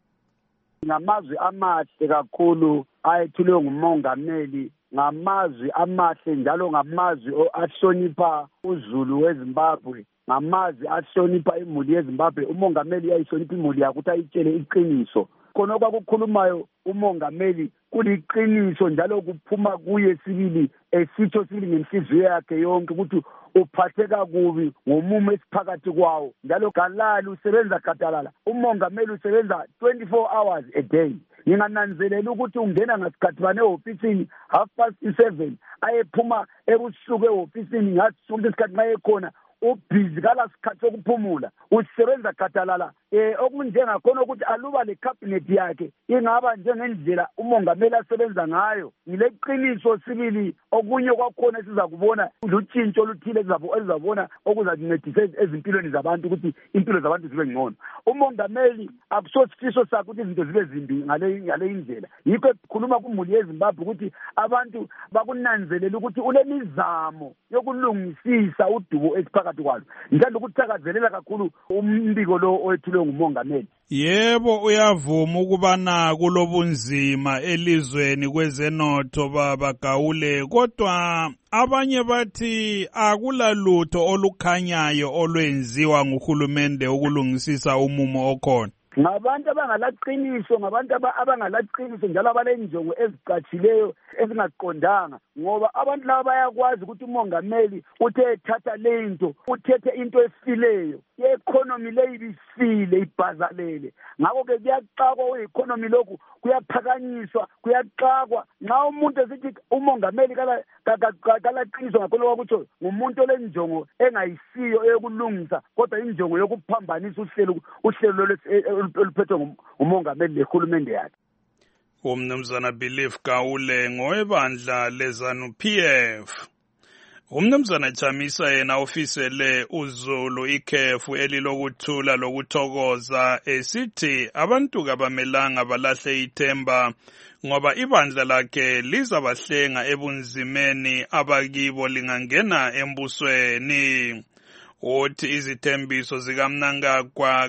Ngamazwi amahle kakhulu ayethulwe ngumongameli, ngamazwi amahle njalo ngamazwi ahlonipha uZulu weZimbabwe, ngamazwi ahlonipha imuli yeZimbabwe. Umongameli uyayihlonipha imuli yakhe ukuthi ayitshele iqiniso. Khona kwakukhulumayo umongameli kuliqiniso njalo kuphuma kuye sibili esitho sibili ngenhliziyo yakhe yonke ukuthi uphatheka kubi ngomumo esiphakathi kwawo njalo galali usebenza gadalala. Umongameli usebenza twenty-four hours a day. Ngingananzelela ukuthi ungena ngasikhathi bane ofisini half past seven ayephuma ebusuku eofisini ngathi sonke isikhathi maye khona ubhizi kala sikhathi sokuphumula usebenza gadalala. Eh okunjengakhona ukuthi aluba le cabinet yakhe ingaba njengendlela umongameli asebenza ngayo, ngileqiniso sibili okunye kwakhona siza kubona lutshintsho oluthile ezizabona okuzancedisa ezimpilweni zabantu ukuthi impilo zabantu zibe ngcono. Umongameli akusosifiso sakhe ukuthi izinto zibe zimbi ngale ngale indlela. Yikho ekhuluma kumuli yeZimbabwe ukuthi abantu bakunanzelela ukuthi ulemizamo yokulungisisa udubo esiphakathi phakathi kwalo. Ngithanda ukuthakazelela kakhulu umbiko lo owethulwe ngumongameli. Yebo, uyavuma ukubana kulobunzima elizweni kwezenotho baba Gawule, kodwa abanye bathi akulalutho olukhanyayo olwenziwa nguhulumende ukulungisisa umumo okhona. Ngabantu abangalaqiniso, ngabantu abangalaqiniso njalo abalenjongo ezicatshileyo ezingaqondanga, ngoba abantu laba bayakwazi ukuthi umongameli uthe ethatha lento, uthethe into efileyo, i-economy leyi ibisile ibhazalele. Ngakho ke kuyaxakwa i-economy lokhu, kuyaphakanyiswa, kuyaxakwa. Nxa umuntu esithi umongameli kalaqiniso ngakho wakutsho ngumuntu olenjongo engayisiyo eyokulungisa, kodwa injongo yokuphambanisa uhlelo uhlelo oluphethwe ngumongameli lehulumende yakhe. Umnumzana Belief Gawule ngowebandla lezanu P F. Umnumzana Chamisa yena ofisele uZulu ikhefu elilokuthula lokuthokoza esithi abantu kabamelanga balahle ithemba ngoba ibandla lakhe lizabahlenga ebunzimeni abakibo lingangena embusweni. Uthi izithembiso zikaMnangagwa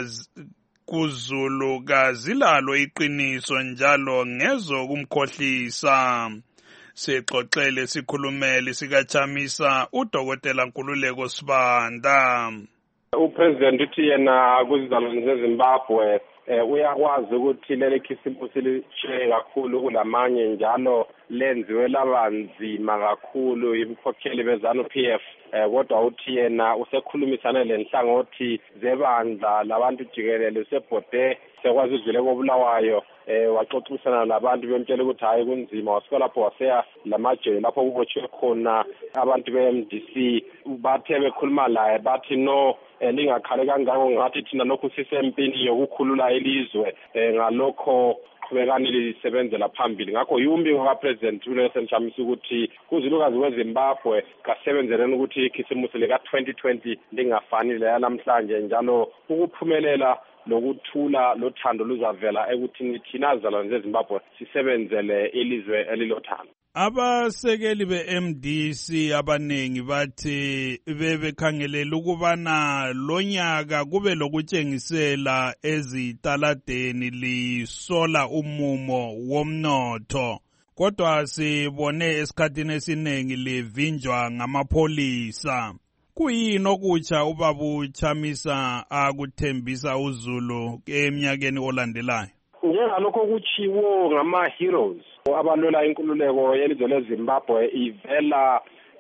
kuZulu kazilalo iqiniso njalo ngezokumkhohlisa. Sixoxele sikhulumeli sikaChamisa uDokotela Nkululeko Sibanda. Upresident uthi yena kuzizalwane zeZimbabwe uyakwazi ukuthi leli khisimusi lishe kakhulu kulamanye njalo lenziwe labanzima kakhulu imkhokheli bezanu P F. Kodwa uthi yena usekhulumisana lenhlangothi zebandla labantu jikelele usebhode sekwazi udlule kobulawayo waxoxisana labantu bemtshela ukuthi hayi kunzima wasuka lapho waseya lamajele lapho kubotshiwe khona abantu be-M D C bathe bekhuluma laye bathi no lingakhale kangako ngathi thina lokhu sisempini yokukhulula ilizwe ngalokho qhubekani lisebenzela phambili. Ngakho yumbiko kaPresident uNelson Chamisa ukuthi kuzulukazi weZimbabwe kasebenzeleni ukuthi ikhisimusi lika twenty twenty lingafani leya namhlanje njalo ukuphumelela lokuthula lothando luzavela ekuthini thina zalwane zeZimbabwe sisebenzele ilizwe elilothando. Abasekeli be-M D C abanengi bathi bebekhangelela ukubana lonyaka kube lokutshengisela ezitaladeni lisola umumo womnotho, kodwa sibone esikhathini esiningi livinjwa ngamapholisa. Kuyini okutsha ubabu Chamisa akuthembisa uZulu eminyakeni olandelayo? Njengalokho kutshiwo ngama-heroes abalwela inkululeko yelizwe leZimbabwe ivela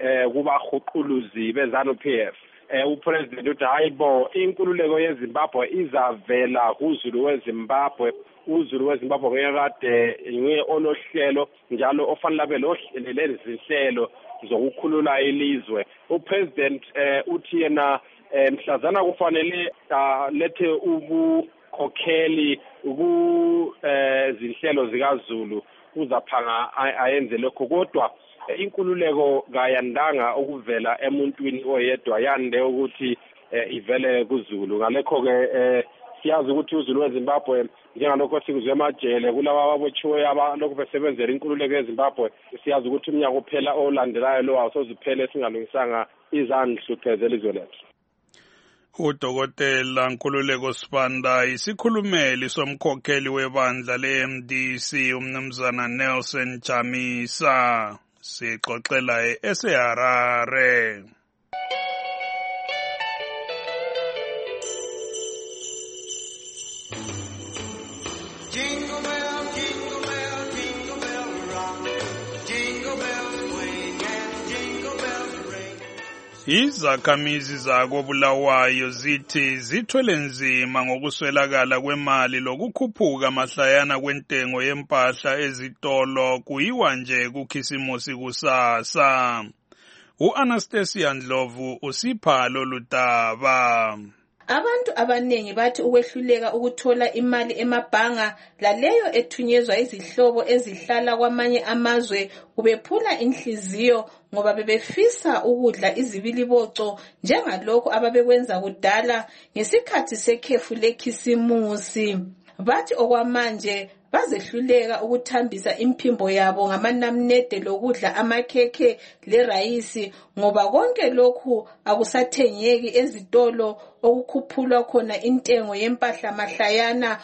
kubahuquluzi bezanu P F. Upresident uthi hayibo inkululeko yeZimbabwe izavela kuZulu weZimbabwe. uZulu weZimbabwe ngeke kade nguye olohlelo njalo ofanele abe lohlelo lezinhlelo zokukhulula ilizwe. Upresident uthi yena mhlazana kufanele lethe ubukhokheli kuzinhlelo zikaZulu uzaphanga ayenze lokho, kodwa inkululeko kayandanga ukuvela emuntwini oyedwa, yande ukuthi ivele kuZulu. Ngalekho ke siyazi ukuthi uZulu weZimbabwe njengalokho sikuzwe emajele kulaba ababotshiweyo abalokhu besebenzela inkululeko yeZimbabwe, siyazi ukuthi umnyaka uphela olandelayo lo awusoziphele singalungisanga izanhlupheze elizwe lethu. uDokotela Nkululeko Sibanda isikhulumeli somkhokheli webandla le-M D C umnumzana Nelson Chamisa sixoxela eSeharare. Izakhamizi zakoBulawayo zithi zithwele nzima ngokuswelakala kwemali lokukhuphuka mahlayana kwentengo yempahla ezitolo kuyiwa nje kukhisimusi kusasa. U-Anastasia Ndlovu usipha lolu daba. Abantu abanengi bathi ukwehluleka ukuthola imali emabhanga laleyo ethunyezwa izihlobo ezihlala kwamanye amazwe kubephula inhliziyo ngoba bebefisa ukudla izibiliboco njengalokho ababekwenza kudala ngesikhathi sekhefu lekhisimusi. Bathi okwamanje bazehluleka ukuthambisa imphimbo yabo ngamanamnede lokudla amakhekhe lerayisi ngoba konke lokhu akusathengeki ezitolo okukhuphulwa khona intengo yempahla mahlayana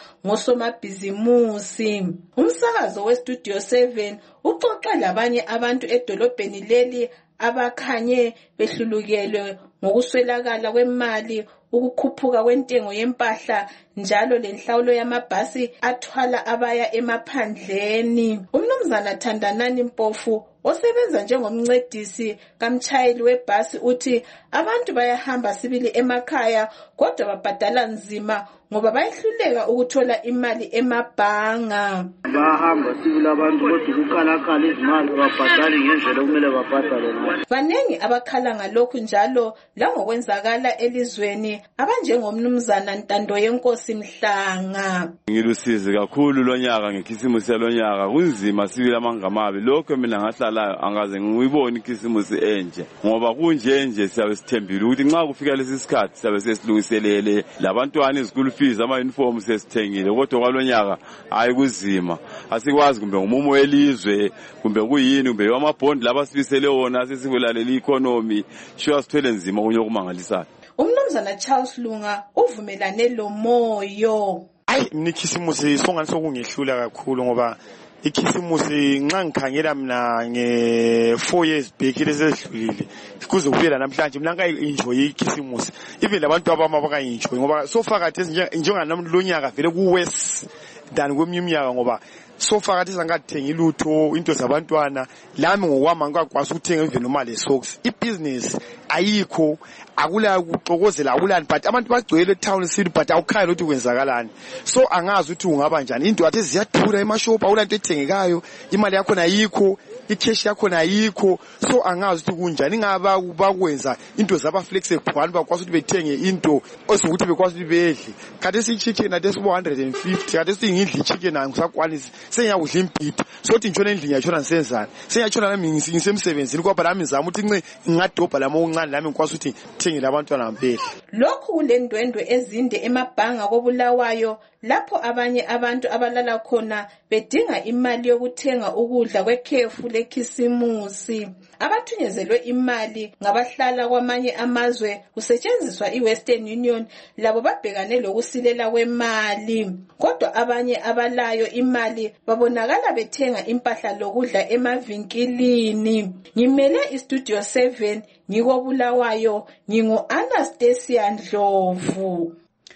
ngosomabhizimusi. Umsakazo weStudio seven uxoxa labanye abantu edolobheni leli abakhanye behlulukelwe ngokuswelakala kwemali, ukukhuphuka kwentengo yempahla njalo lenhlawulo yamabhasi athwala abaya emaphandleni. Umnumzana Thandanani Mpofu osebenza njengomncedisi kamtshayeli webhasi uthi abantu bayahamba sibili emakhaya kodwa babhadala nzima ngoba bayehluleka ukuthola imali emabhanga. Bahamba sibili abantu kodwa ukukhalakhala izimali babhadali ngendlela okumele babhadale ngayo. Banengi abakhala ngalokhu njalo langokwenzakala elizweni abanjengomnumzana Ntando Yenkosi Mhlanga. Ngilusizi kakhulu lonyaka ngekhisimusi yalonyaka kunzima sibili amangamabi lokho mina ngahlalayo angaze ngiyibone ikhisimusi enje ngoba kunje nje siyabe sithembile ukuthi nxa kufika lesi sikhathi siyabe sesilungiselele labantwana izikulu fees ama uniforms sesithengile kodwa kwalonyaka hayi kuzima asikwazi kumbe ngumumo welizwe kumbe kuyini kumbe amabond laba sibisele wona sesivulalela economy sho sithwele nzima kunye okumangalisayo. Umnumzana Charles Lunga uvumelane lo moyo. Hayi mina ikhisimusi songani sokungehlula kakhulu ngoba ikhisimusi nxa ngikhangela mina nge four years back lesedlulile kuze kuphela namhlanje mina ngayi-enjoy ikhisimusi even labantu abama bakayi-enjoy ngoba so far khathesi njenganamlonyaka vele ku-worse than kweminye iminyaka ngoba so far khathesi angathengi lutho into zabantwana lami ngokwami angikakwazi ukuthenga even noma le socks. Ibusiness ayikho akula kuxokozela akulani but abantu bagcwele etown city but awukhaya ukuthi kwenzakalani so angazi ukuthi ungaba njani into athi ziyadura emashop awulanto ethengekayo imali yakho ayikho icash yakho ayikho so angazi ukuthi kunjani ngaba bakwenza into zaba flexible abantu bakwazi ukuthi bethenge into osokuthi bekwazi ukuthi bedle khathesi chicken at one hundred fifty khathesi ngidli chicken angisakwanisi sengiyakudla impita so ukuthi ngitshona endlini ngiyatshona nsenzana sengiyatshona nami ngisemsebenzini kwaba nami ngizama ukuthi nce ngingadobha lamo uncane nami ngikwazi ukuthi thengele abantwana ngempela. Lokhu kulendwendwe ezinde emabhanga kobulawayo lapho abanye abantu abalala khona bedinga imali yokuthenga ukudla kwekhefu lekhisimusi. Abathunyezelwe imali ngabahlala kwamanye amazwe kusetshenziswa iWestern Union labo babhekane lokusilela kwemali kodwa abanye abalayo imali babonakala bethenga impahla lokudla emavinkilini. Ngimele iStudio seven ngikobulawayo ngingu-Anastasia Ndlovu.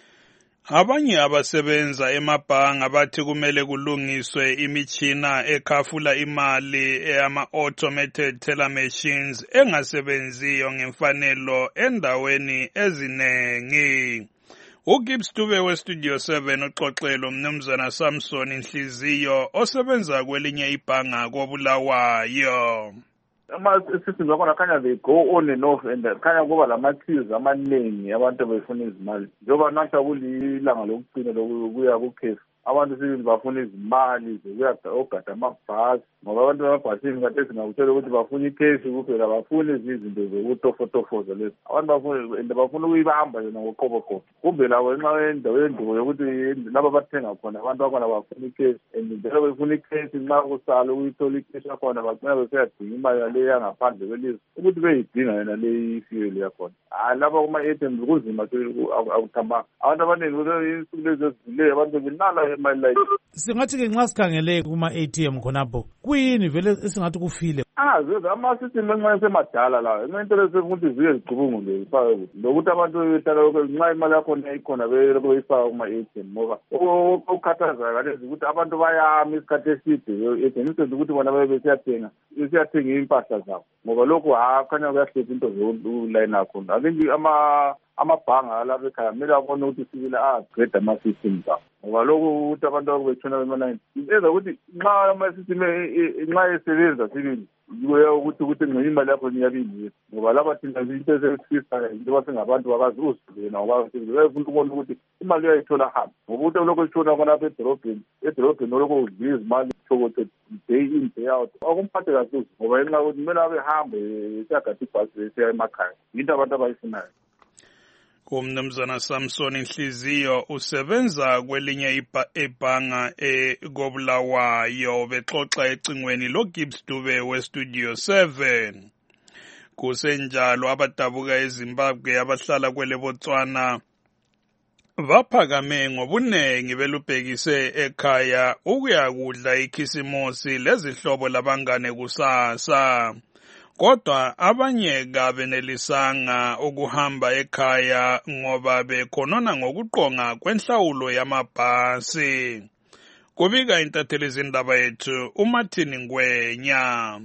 Abanye abasebenza emabhanga bathi kumele kulungiswe imitshina ekhafula imali eyama-automated teller machines engasebenziyo ngemfanelo endaweni ezinengi. uGibbs Dube weStudio seven uxoxelo mnumzana Samson Inhliziyo osebenza kwelinye ibhanga kobulawayo. Ama-systems akhona khanya they go on and off and khanya kuba lama-queues amaningi abantu befuna izimali njengoba nakuhla kulilanga lokucina lokuya kukhefu abantu sibili bafuna izimali zokuya ogada amabhasi ngoba abantu bamabhasini khathesi ngakutshela ukuthi bafuna ikheshi kuphela bafuna izinto zokutofotofoza lezi abantu bafuna and bafuna ukuyibamba yona ngoqoboqobo kumbe labo nxa endawo yendubo yokuthi laba bathenga khona abantu bakhona bafuna ikheshi and njalo befuna ikheshi nxa kusala ukuyithola ikheshi yakhona bagcina besiyadinga imali yaleyo yangaphandle kwelizwe ukuthi beyidinga yona leyi ifiyeli yakhona. Hayi lapha kuma-A T M kunzima akuthambanga abantu abaningi insuku lezi ezizileyo abantu benala imali layo. Singathi-ke nxa sikhangele kuma-A T M khonapho kuyini vele esingathi kufile? Ah, zeza ama-system encane semadala lawo into lesekuthi ziye zicubungule ifake kuthi lokuthi abantu behlala nxa imali yakhona ikhona belokhu beyifaka kuma-A T M ngoba okukhathazayo khathesi ukuthi abantu bayama isikhathi eside edeniseni ukuthi bona babe besiyathenga besiyathenga impahla zabo ngoba lokhu hakhanya kuyahlupha into zokulayina akhona. Akinti ama amabhanga alapha ekhaya kumele abone ukuthi sibile a-grade ama-systems abo ngoba lokhu ukuthi abantu bakubetshona bemanayini enza ukuthi nxa ama-system nxa esebenza sibili kuya ukuthi ukuthi ngcono imali yakho niyabili ngoba laba thina into esesifisayo into basengabantu bakazi uzivena ngoba bayafuna ukubona ukuthi imali uyayithola hamba ngoba ukuthi lokho itshona khonapha edorobheni edorobheni olokho udla izimali thokothi day in day out akumphathe kahle ngoba enxa ukuthi kumele abe hambe esiyagada ibhasi esiya emakhaya yinto abantu abayifunayo. Umnumzana Samson Nhliziyo usebenza kwelinye ibhanga eKobulawayo bexoxa ecingweni loGibbs Dube weStudio seven. Kusenjalo abadabuka eZimbabwe abahlala kwele Botswana baphakame ngobunengi belubhekise ekhaya ukuyakudla ikhisimusi lezihlobo labangane kusasa. Kodwa abanye kabenelisanga ukuhamba ekhaya ngoba bekhonona ngokuqonga kwenhlawulo yamabhasi. Kubika intatheli zindaba yethu uMartin Ngwenya.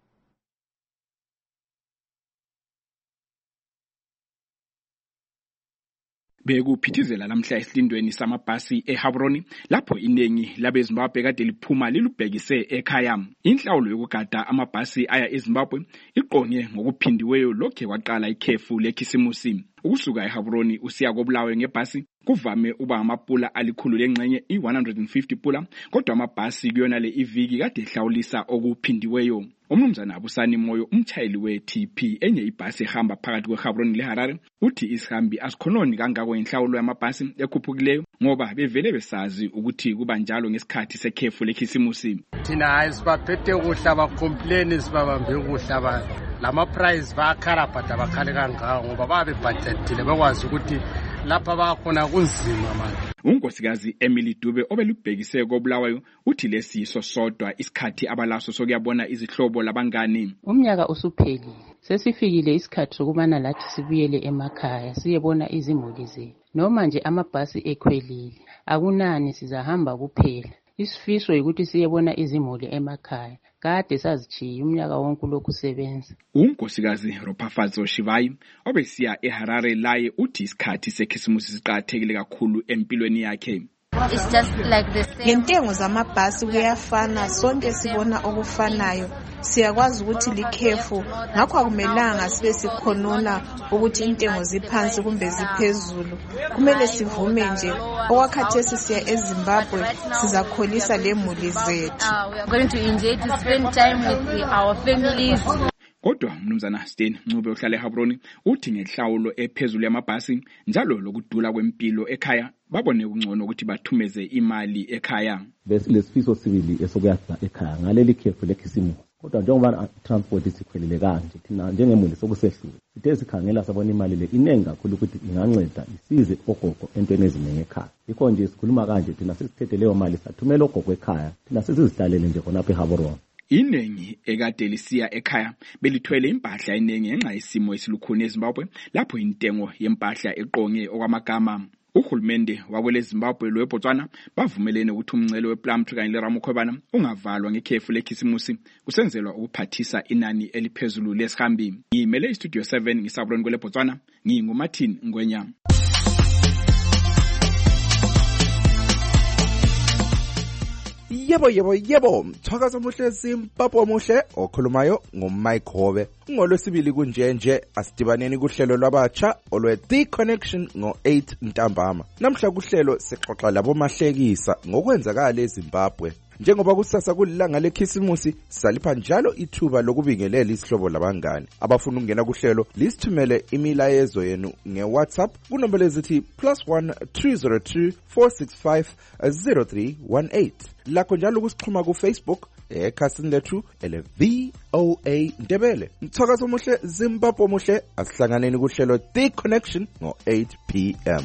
Bekuphithizela lamhla esilindweni samabhasi eHabroni lapho iningi labeZimbabwe kade liphuma lilubhekise ekhaya. Inhlawulo yokugada amabhasi aya eZimbabwe iqonge ngokuphindiweyo lokho kwaqala ikhefu lekhisimusi. Ukusuka eHabroni usiya koBulawayo ngebhasi kuvame uba amapula alikhulu lengxenye i one hundred fifty pula, kodwa amabhasi kuyona le iviki kade ehlawulisa okuphindiweyo. Umnumzana Abusani Moyo umtshayeli we-T P enye ibhasi ehamba phakathi kweHabroni leHarare uthi isihambi asikhononi kangako inhlawulo yamabhasi ekhuphukileyo ngoba bevele besazi ukuthi kuba njalo ngesikhathi sekhefu lekhisimusi. Thina ayisibaphethe kuhle abacomplain sibabambe kuhle abantu. Lama price bakharabhada bakhale kangako ngoba babe budgetile bekwazi ukuthi lapha bakhona kunzima manje. Unkosikazi Emily Dube obelubhekise koBulawayo uthi lesiso sodwa isikhathi abalaso sokuyabona izihlobo labangani. Umnyaka usuphelile. Sesifikile isikhathi sokubana lathi sibuyele emakhaya siyebona izimuli zethu. Noma nje amabhasi ekhwelile, akunani sizahamba kuphela. Isifiso ukuthi siyebona izimuli emakhaya. Kade sazichiya umnyaka wonke lokusebenza. Unkosikazi Ropafazo Shivayi obesiya eHarare laye uthi isikhathi sekhisimusi siqhathekile kakhulu empilweni yakhe. It's just like the same. Ngentengo zamabhasi kuyafana, sonke sibona okufanayo. Siyakwazi ukuthi likhefu, ngakho akumelanga sibe sikhonona ukuthi intengo ziphansi kumbe ziphezulu. Kumele sivume nje okwakhathesi siya eZimbabwe sizakholisa lemuli zethu. We are going to enjoy to spend time with our families. Kodwa mnumzana Stein Ncube ohlala eHabroni uthi ngenhlawulo ephezulu yamabhasi njalo lokudula kwempilo ekhaya babone ungcono ukuthi bathumeze imali ekhaya. Bese lesifiso sibili esokuyadla ekhaya ngaleli khefu lekhisimusi. Kodwa njengoba transport isikhwelile kanje thina njengemuli sokusehlula sithe sikhangela sabona imali le inengi kakhulu ukuthi inganceda isize ogogo entweni eziningi ekhaya. Yikho nje sikhuluma kanje thina sesithethe leyo mali sathumela ogogo ekhaya thina sesizihlalele nje khona lapha eHabroni. Iningi ekade lisiya ekhaya belithwele impahla eningi ngenxa yesimo esilukhuni eZimbabwe lapho intengo yempahla eqonge okwamagama. Uhulumende wakwele Zimbabwe lo eBotswana bavumelene ukuthi umncele wePlumtree kanye leRamukhwebana ungavalwa ngekhefu lekhisimusi kusenzelwa ukuphathisa inani eliphezulu lesihambi. Ngimele iStudio seven ngisabroni kwele Botswana nginguMartin Ngwenya. Yebo yebo yebo mthakazo omuhle Zimbabwe omuhle okhulumayo nguMike Hobe. Ngolwesibili kunjenje asidibaneni kuhlelo lwabatsha olwe The Connection ngo eight ntambama. Namhla kuhlelo sixoxa labo mahlekisa ngokwenzakala eZimbabwe. Njengoba kusasa kulilanga lekhisimusi salipha njalo ithuba lokubingelela isihlobo labangani. Abafuna ukungena kuhlelo lisithumele imilayezo yenu ngeWhatsApp kunombolo ezithi plus one three zero two four six five zero three one eight. Lakho njalo kusixhuma kuFacebook ekhasini lethu ele V O A Ndebele. Mthakazo omuhle Zimbabwe omuhle asihlanganeni kuhlelo The Connection ngo eight p m.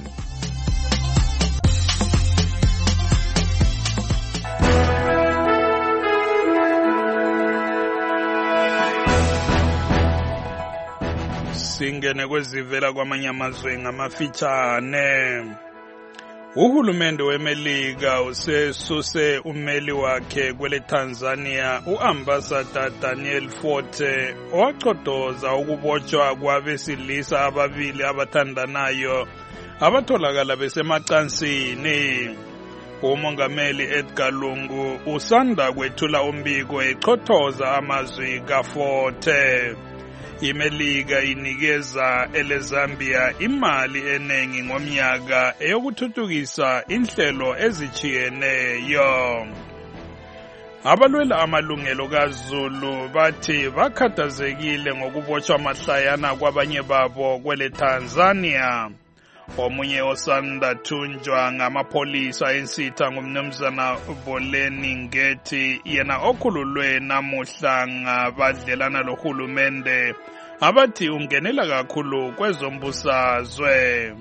Singene kwezivela kwamanye amazwe ngamafitshane. Uhulumende weMelika usesuse umeli wakhe kwele Tanzania uAmbassador Daniel Forte owachodoza ukubotshwa kwabesilisa ababili abathandanayo abatholakala besemacansini. Umongameli Edgar Lungu usanda kwethula umbiko echothoza amazwi kaForte. iMelika inikeza eleZambia imali enengi ngomnyaka eyokuthuthukisa inhlelo ezichiyeneyo. Abalwela amalungelo kaZulu bathi bakhathazekile ngokubotshwa mahlayana kwabanye babo kwele Tanzania. Omunye osanda thunjwa ngamapolisa ensitha ngumnumzana Boleni Ngeti yena okhululwe namuhla ngabadlelana lohulumende abathi ungenela kakhulu kwezombusazwe.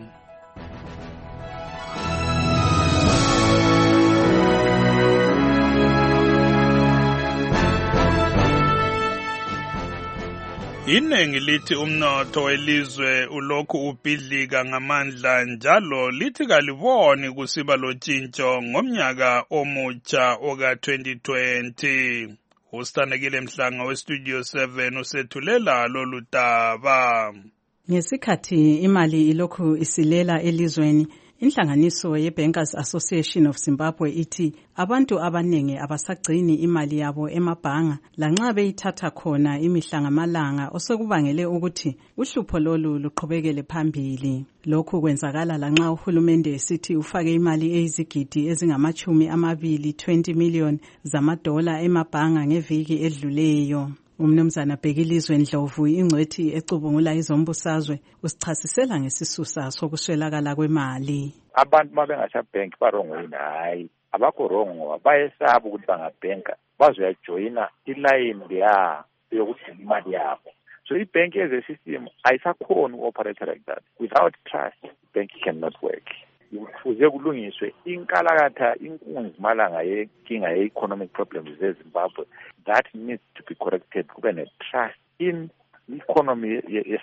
Inengi lithi umnotho welizwe ulokhu ubhidlika ngamandla njalo lithi kaliboni kusiba lotshintsho ngomnyaka omutsha oka twenty twenty. Ustanekile Mhlanga westudio seven usethulela lolu daba. Ngesikhathi imali ilokhu isilela elizweni, inhlanganiso ye-Bankers Association of Zimbabwe ithi abantu abanengi abasagcini imali yabo emabhanga lanxa beyithatha khona imihla ngamalanga osekubangele ukuthi uhlupho lolu luqhubekele phambili. Lokhu kwenzakala lanxa uhulumende esithi ufake imali eyizigidi ezingamachumi amabili twenty million zamadola emabhanga ngeviki edluleyo. Umnumzana Bhekilizwe Ndlovu ingcwethi ecubungula izombusazwe usichasisela ngesisusa sokuswelakala kwemali. Abantu mabengashabhenki barongweni hayi abakho wrong ngoba bayesaba ukuthi bangabhenka bazoyajoyina ilayini leya yokuthi imali yabo. So ibhenki as a system ayisakhona uoperate like that. Without trust, bank cannot work. Kufuze kulungiswe inkalakatha inkunzi malanga yenkinga ye-economic problems zeZimbabwe that needs to be corrected. Kube ne-trust in economy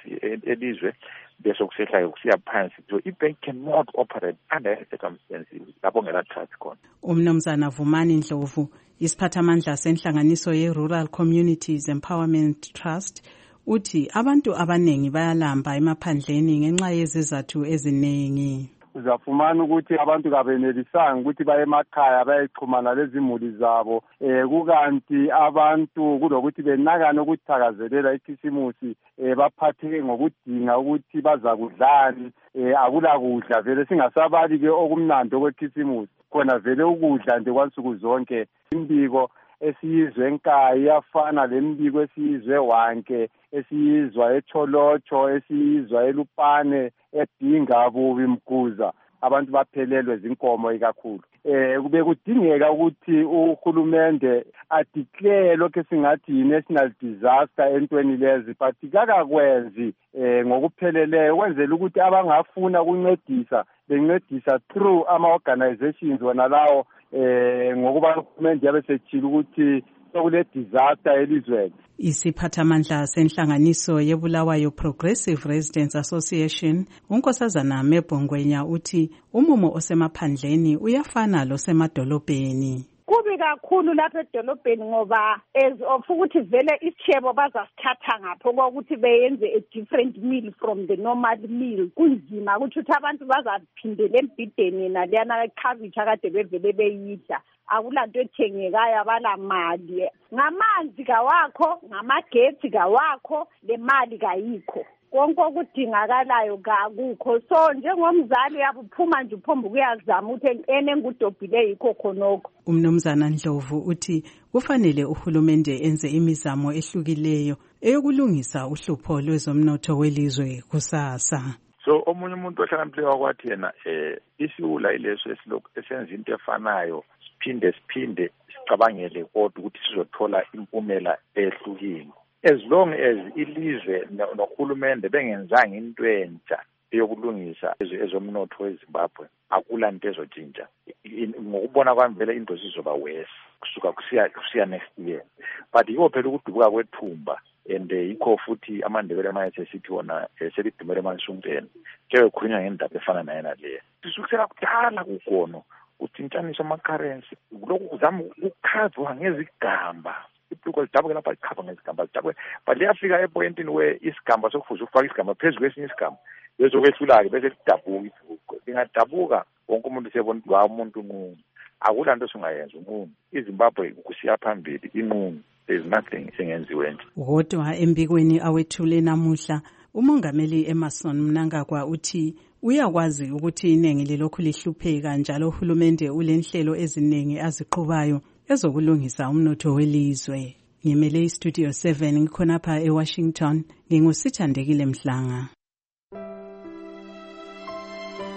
elizwe bese kusehla kusiya phansi. So i-bank cannot operate under circumstances lapho ngela trust khona. Umnumzana Vumani Ndlovu isiphathamandla senhlanganiso ye-Rural Communities Empowerment Trust uthi abantu abanengi bayalamba emaphandleni ngenxa yezizathu eziningi. Uzafumana ukuthi abantu kabenelisanga ukuthi baye emakhaya bayexhumana lezimuli zabo eh kukanti abantu kulokuthi benakana ukuthakazelela ikhisimusi eh baphatheke ngokudinga ukuthi baza kudlani eh akula kudla vele singasabali ke okumnandi okwekhisimusi khona vele ukudla nje kwansuku zonke. Imbiko esiyizwe enkaya iyafana lembiko esiyizwe wanke esiyizwa eCholocho esiyizwa eLupane edinga bubi Mguza abantu baphelelwe zinkomo ikakhulu. Eh kube kudingeka ukuthi uhulumende adeclare lokho singathi national disaster entweni lezi but kakakwenzi eh ngokupheleleyo kwenzela ukuthi abangafuna ukuncedisa bencedisa through ama organizations wona lawo eh ngokuba uhulumende yabe sechila ukuthi sokule disaster elizweni. Isiphathamandla senhlanganiso yeBulawayo Progressive Residents Association uNkosazana Mebhongwenya uthi umumo osemaphandleni uyafana losemadolobheni. Kubi kakhulu lapha edolobheni ngoba as of ukuthi vele ichebo bazasithatha ngapho ukuthi beyenze a different meal from the normal meal. Kunzima ukuthi abantu bazaphindela embideni naliyana cabbage akade bevele beyidla. Akulanto ethengekayo abala mali. Ngamanzi kawakho, ngamagetsi kawakho, le mali kayikho. Konke okudingakalayo kakukho. So njengomzali yabuphuma nje uphomba ukuyazama ukuthi ene ngudobhile yikho khonoko. Umnumzana Ndlovu uthi kufanele uhulumende enze imizamo ehlukileyo eyokulungisa uhlupho lwezomnotho welizwe kusasa. So omunye umuntu ohlakaniphile wakwathi yena eh isiwula ileso esilokhu esenza into efanayo siphinde siphinde sicabangele kodwa ukuthi sizothola impumela ehlukile. As long as ilizwe nohulumende bengenzanga into entsha eyokulungisa ezomnotho weZimbabwe akula into ezotshintsha. Ngokubona kwami vele into zizoba worse kusuka kusiya kusiya next year. But yiko phela ukudubuka kwethumba and yikho futhi amandebele manje sithi wona selidumele mansungeni ke ukhulunywa ngendaba efana naye naleyo. Sisukusela kudala kugono uthintshaniswa ama-currency lokhu kuzama ukukhazwa ngezigamba. Iphuko lidabuke lapha lichava ngezigamba lidabuke but liyafika epointini where isigamba sokufuza ukufaka isigamba phezulu kwesinye isigamba bezokwehlula-ke bese lidabuka iphuko lingadabuka wonke umuntu sebona wa umuntu nqunu akula nto singayenza unqunu iZimbabwe kusiya phambili inqunu there is nothing engenziwe nje. Kodwa embikweni awethule namuhla umongameli Emmerson Mnangagwa uthi uyakwazi ukuthi inengi lelokhu lihlupheka njalo uhulumende ulenhlelo eziningi aziqhubayo ezokulungisa umnotho welizwe. Ngimele iStudio seven ngikhonapha eWashington ngingusithandekile Mhlanga.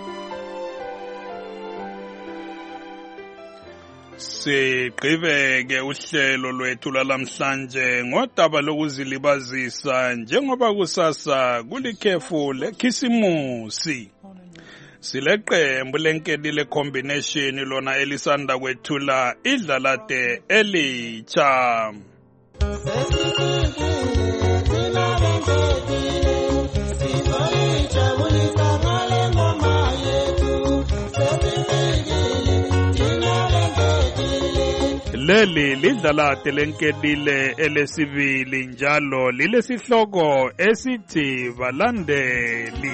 Sigqibe ke uhlelo lwethu lalamhlanje ngodaba lokuzilibazisa njengoba kusasa kulikhefu lekhisimusi. Sileqembu lenkedile combination lona elisanda kwethula idlalate elitsha. Leli lidlalate lenkedile elesibili njalo lilesihloko esithi balandeli.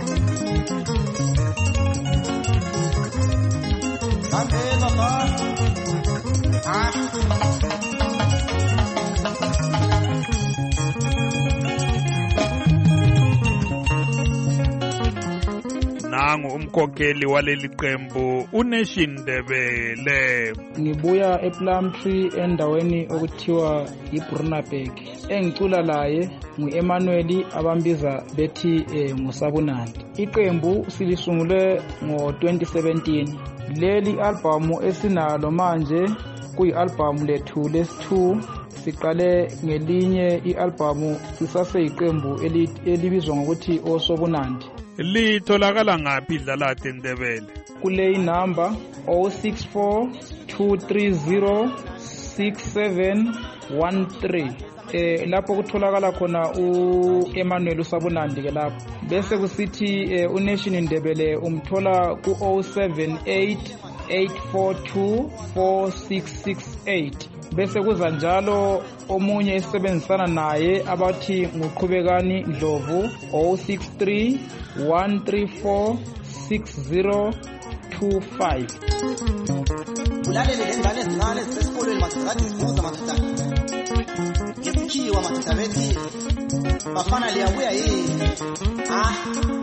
Nangu umkhokheli waleli qembu uNation Ndebele. Ngibuya ePlumtree endaweni okuthiwa iBrunaberg. Engicula laye nguEmmanuel abambiza bethi eh, ngusabunandi. Iqembu silisungule ngo twenty seventeen. Leli album esinalo manje kuyi-album lethu lesi-two. Siqale ngelinye i-album sisaseyiqembu elibizwa ngokuthi Osobunandi. Litholakala ngaphi idlalate Ndebele? Kule inamba zero six four two three zero six seven one three. Eh lapho kutholakala khona uEmmanuel Usabunandi ke lapho. Bese kusithi eh, uNation Ndebele umthola ku zero seven eight eight four two four six six eight. Bese kuza njalo omunye esebenzisana naye abathi nguqhubekani Ndlovu zero six three one three four six zero two five. Ulalele lengane ezincane ezisesikolweni mathikathi zibuza mathita. Ngesikhiwa mathita bethi bafana liyabuya yini? Ah.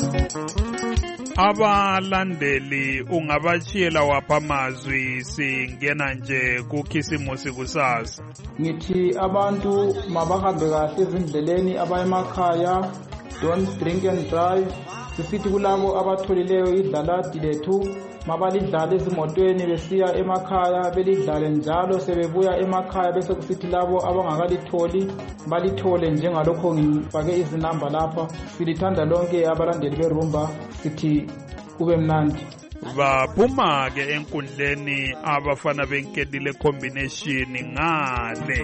Abalandeli ungabachiyela wapha amazwi singena nje kukhisimusi kusasa. Ngithi abantu mabahambe kahle ezindleleni abayemakhaya, don't drink and drive. Sisithi kulabo abatholileyo idlalati lethu mabalidlala ezimotweni besiya emakhaya belidlale njalo sebebuya emakhaya bese kusithi labo abangakalitholi balithole njengalokho ngifake izinamba lapha. Silithanda lonke abalandeli berumba sithi kube mnandi. Baphuma ke enkundleni abafana benkedile combination ngale.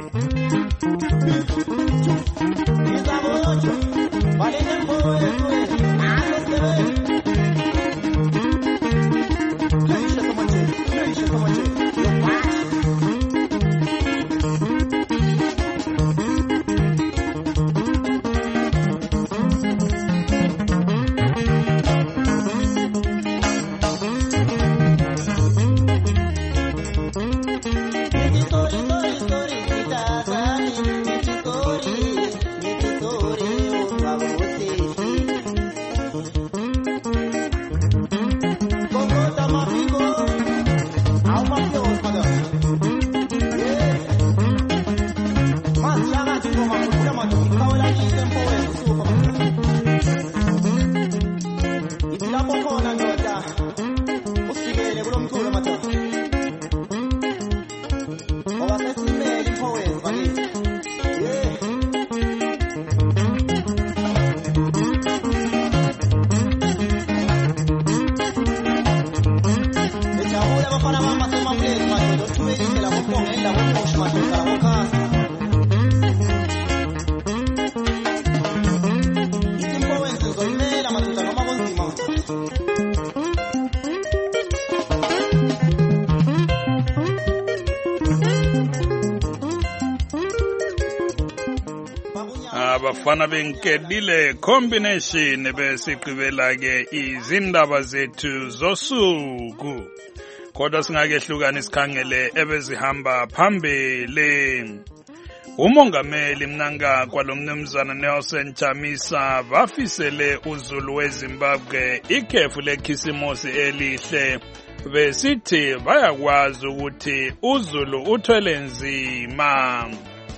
Abafana benkedile combination besiqhubela ke izindaba zethu zosuku. Kodwa singakehlukana isikhangele ebezihamba phambili. Umongameli Mnanga kwalomnumzana Nelson Chamisa bafisele uZulu weZimbabwe ikhefu lekhisimusi elihle. Besithi bayakwazi ukuthi uZulu uthwele nzima.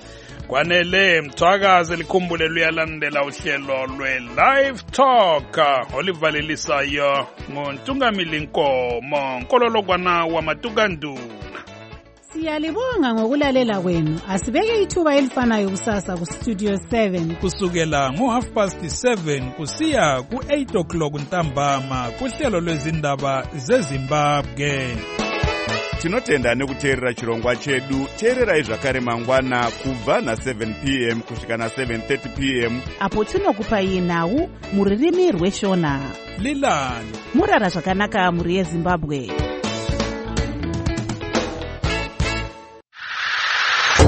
Kwanele mthwakazi likhumbule luyalandela uhlelo lwe-Live Talk olivalelisayo ngontungamili Nkomo Nkololokwana wamatukanduna. Siyalibonga ngokulalela kwenu. Asibeke ithuba elifanayo kusasa ku Studio seven. Kusukela ngo half past seven kusiya ku eight o'clock ntambama kuhlelo lwezindaba zeZimbabwe. Tinotenda nekuteerera chirongwa chedu. Teererai zvakare mangwana kubva na seven p m kusvika na seven thirty p m apo tinokupai nhau muririmi rweshona. Lilani murara zvakanaka muri yeZimbabwe.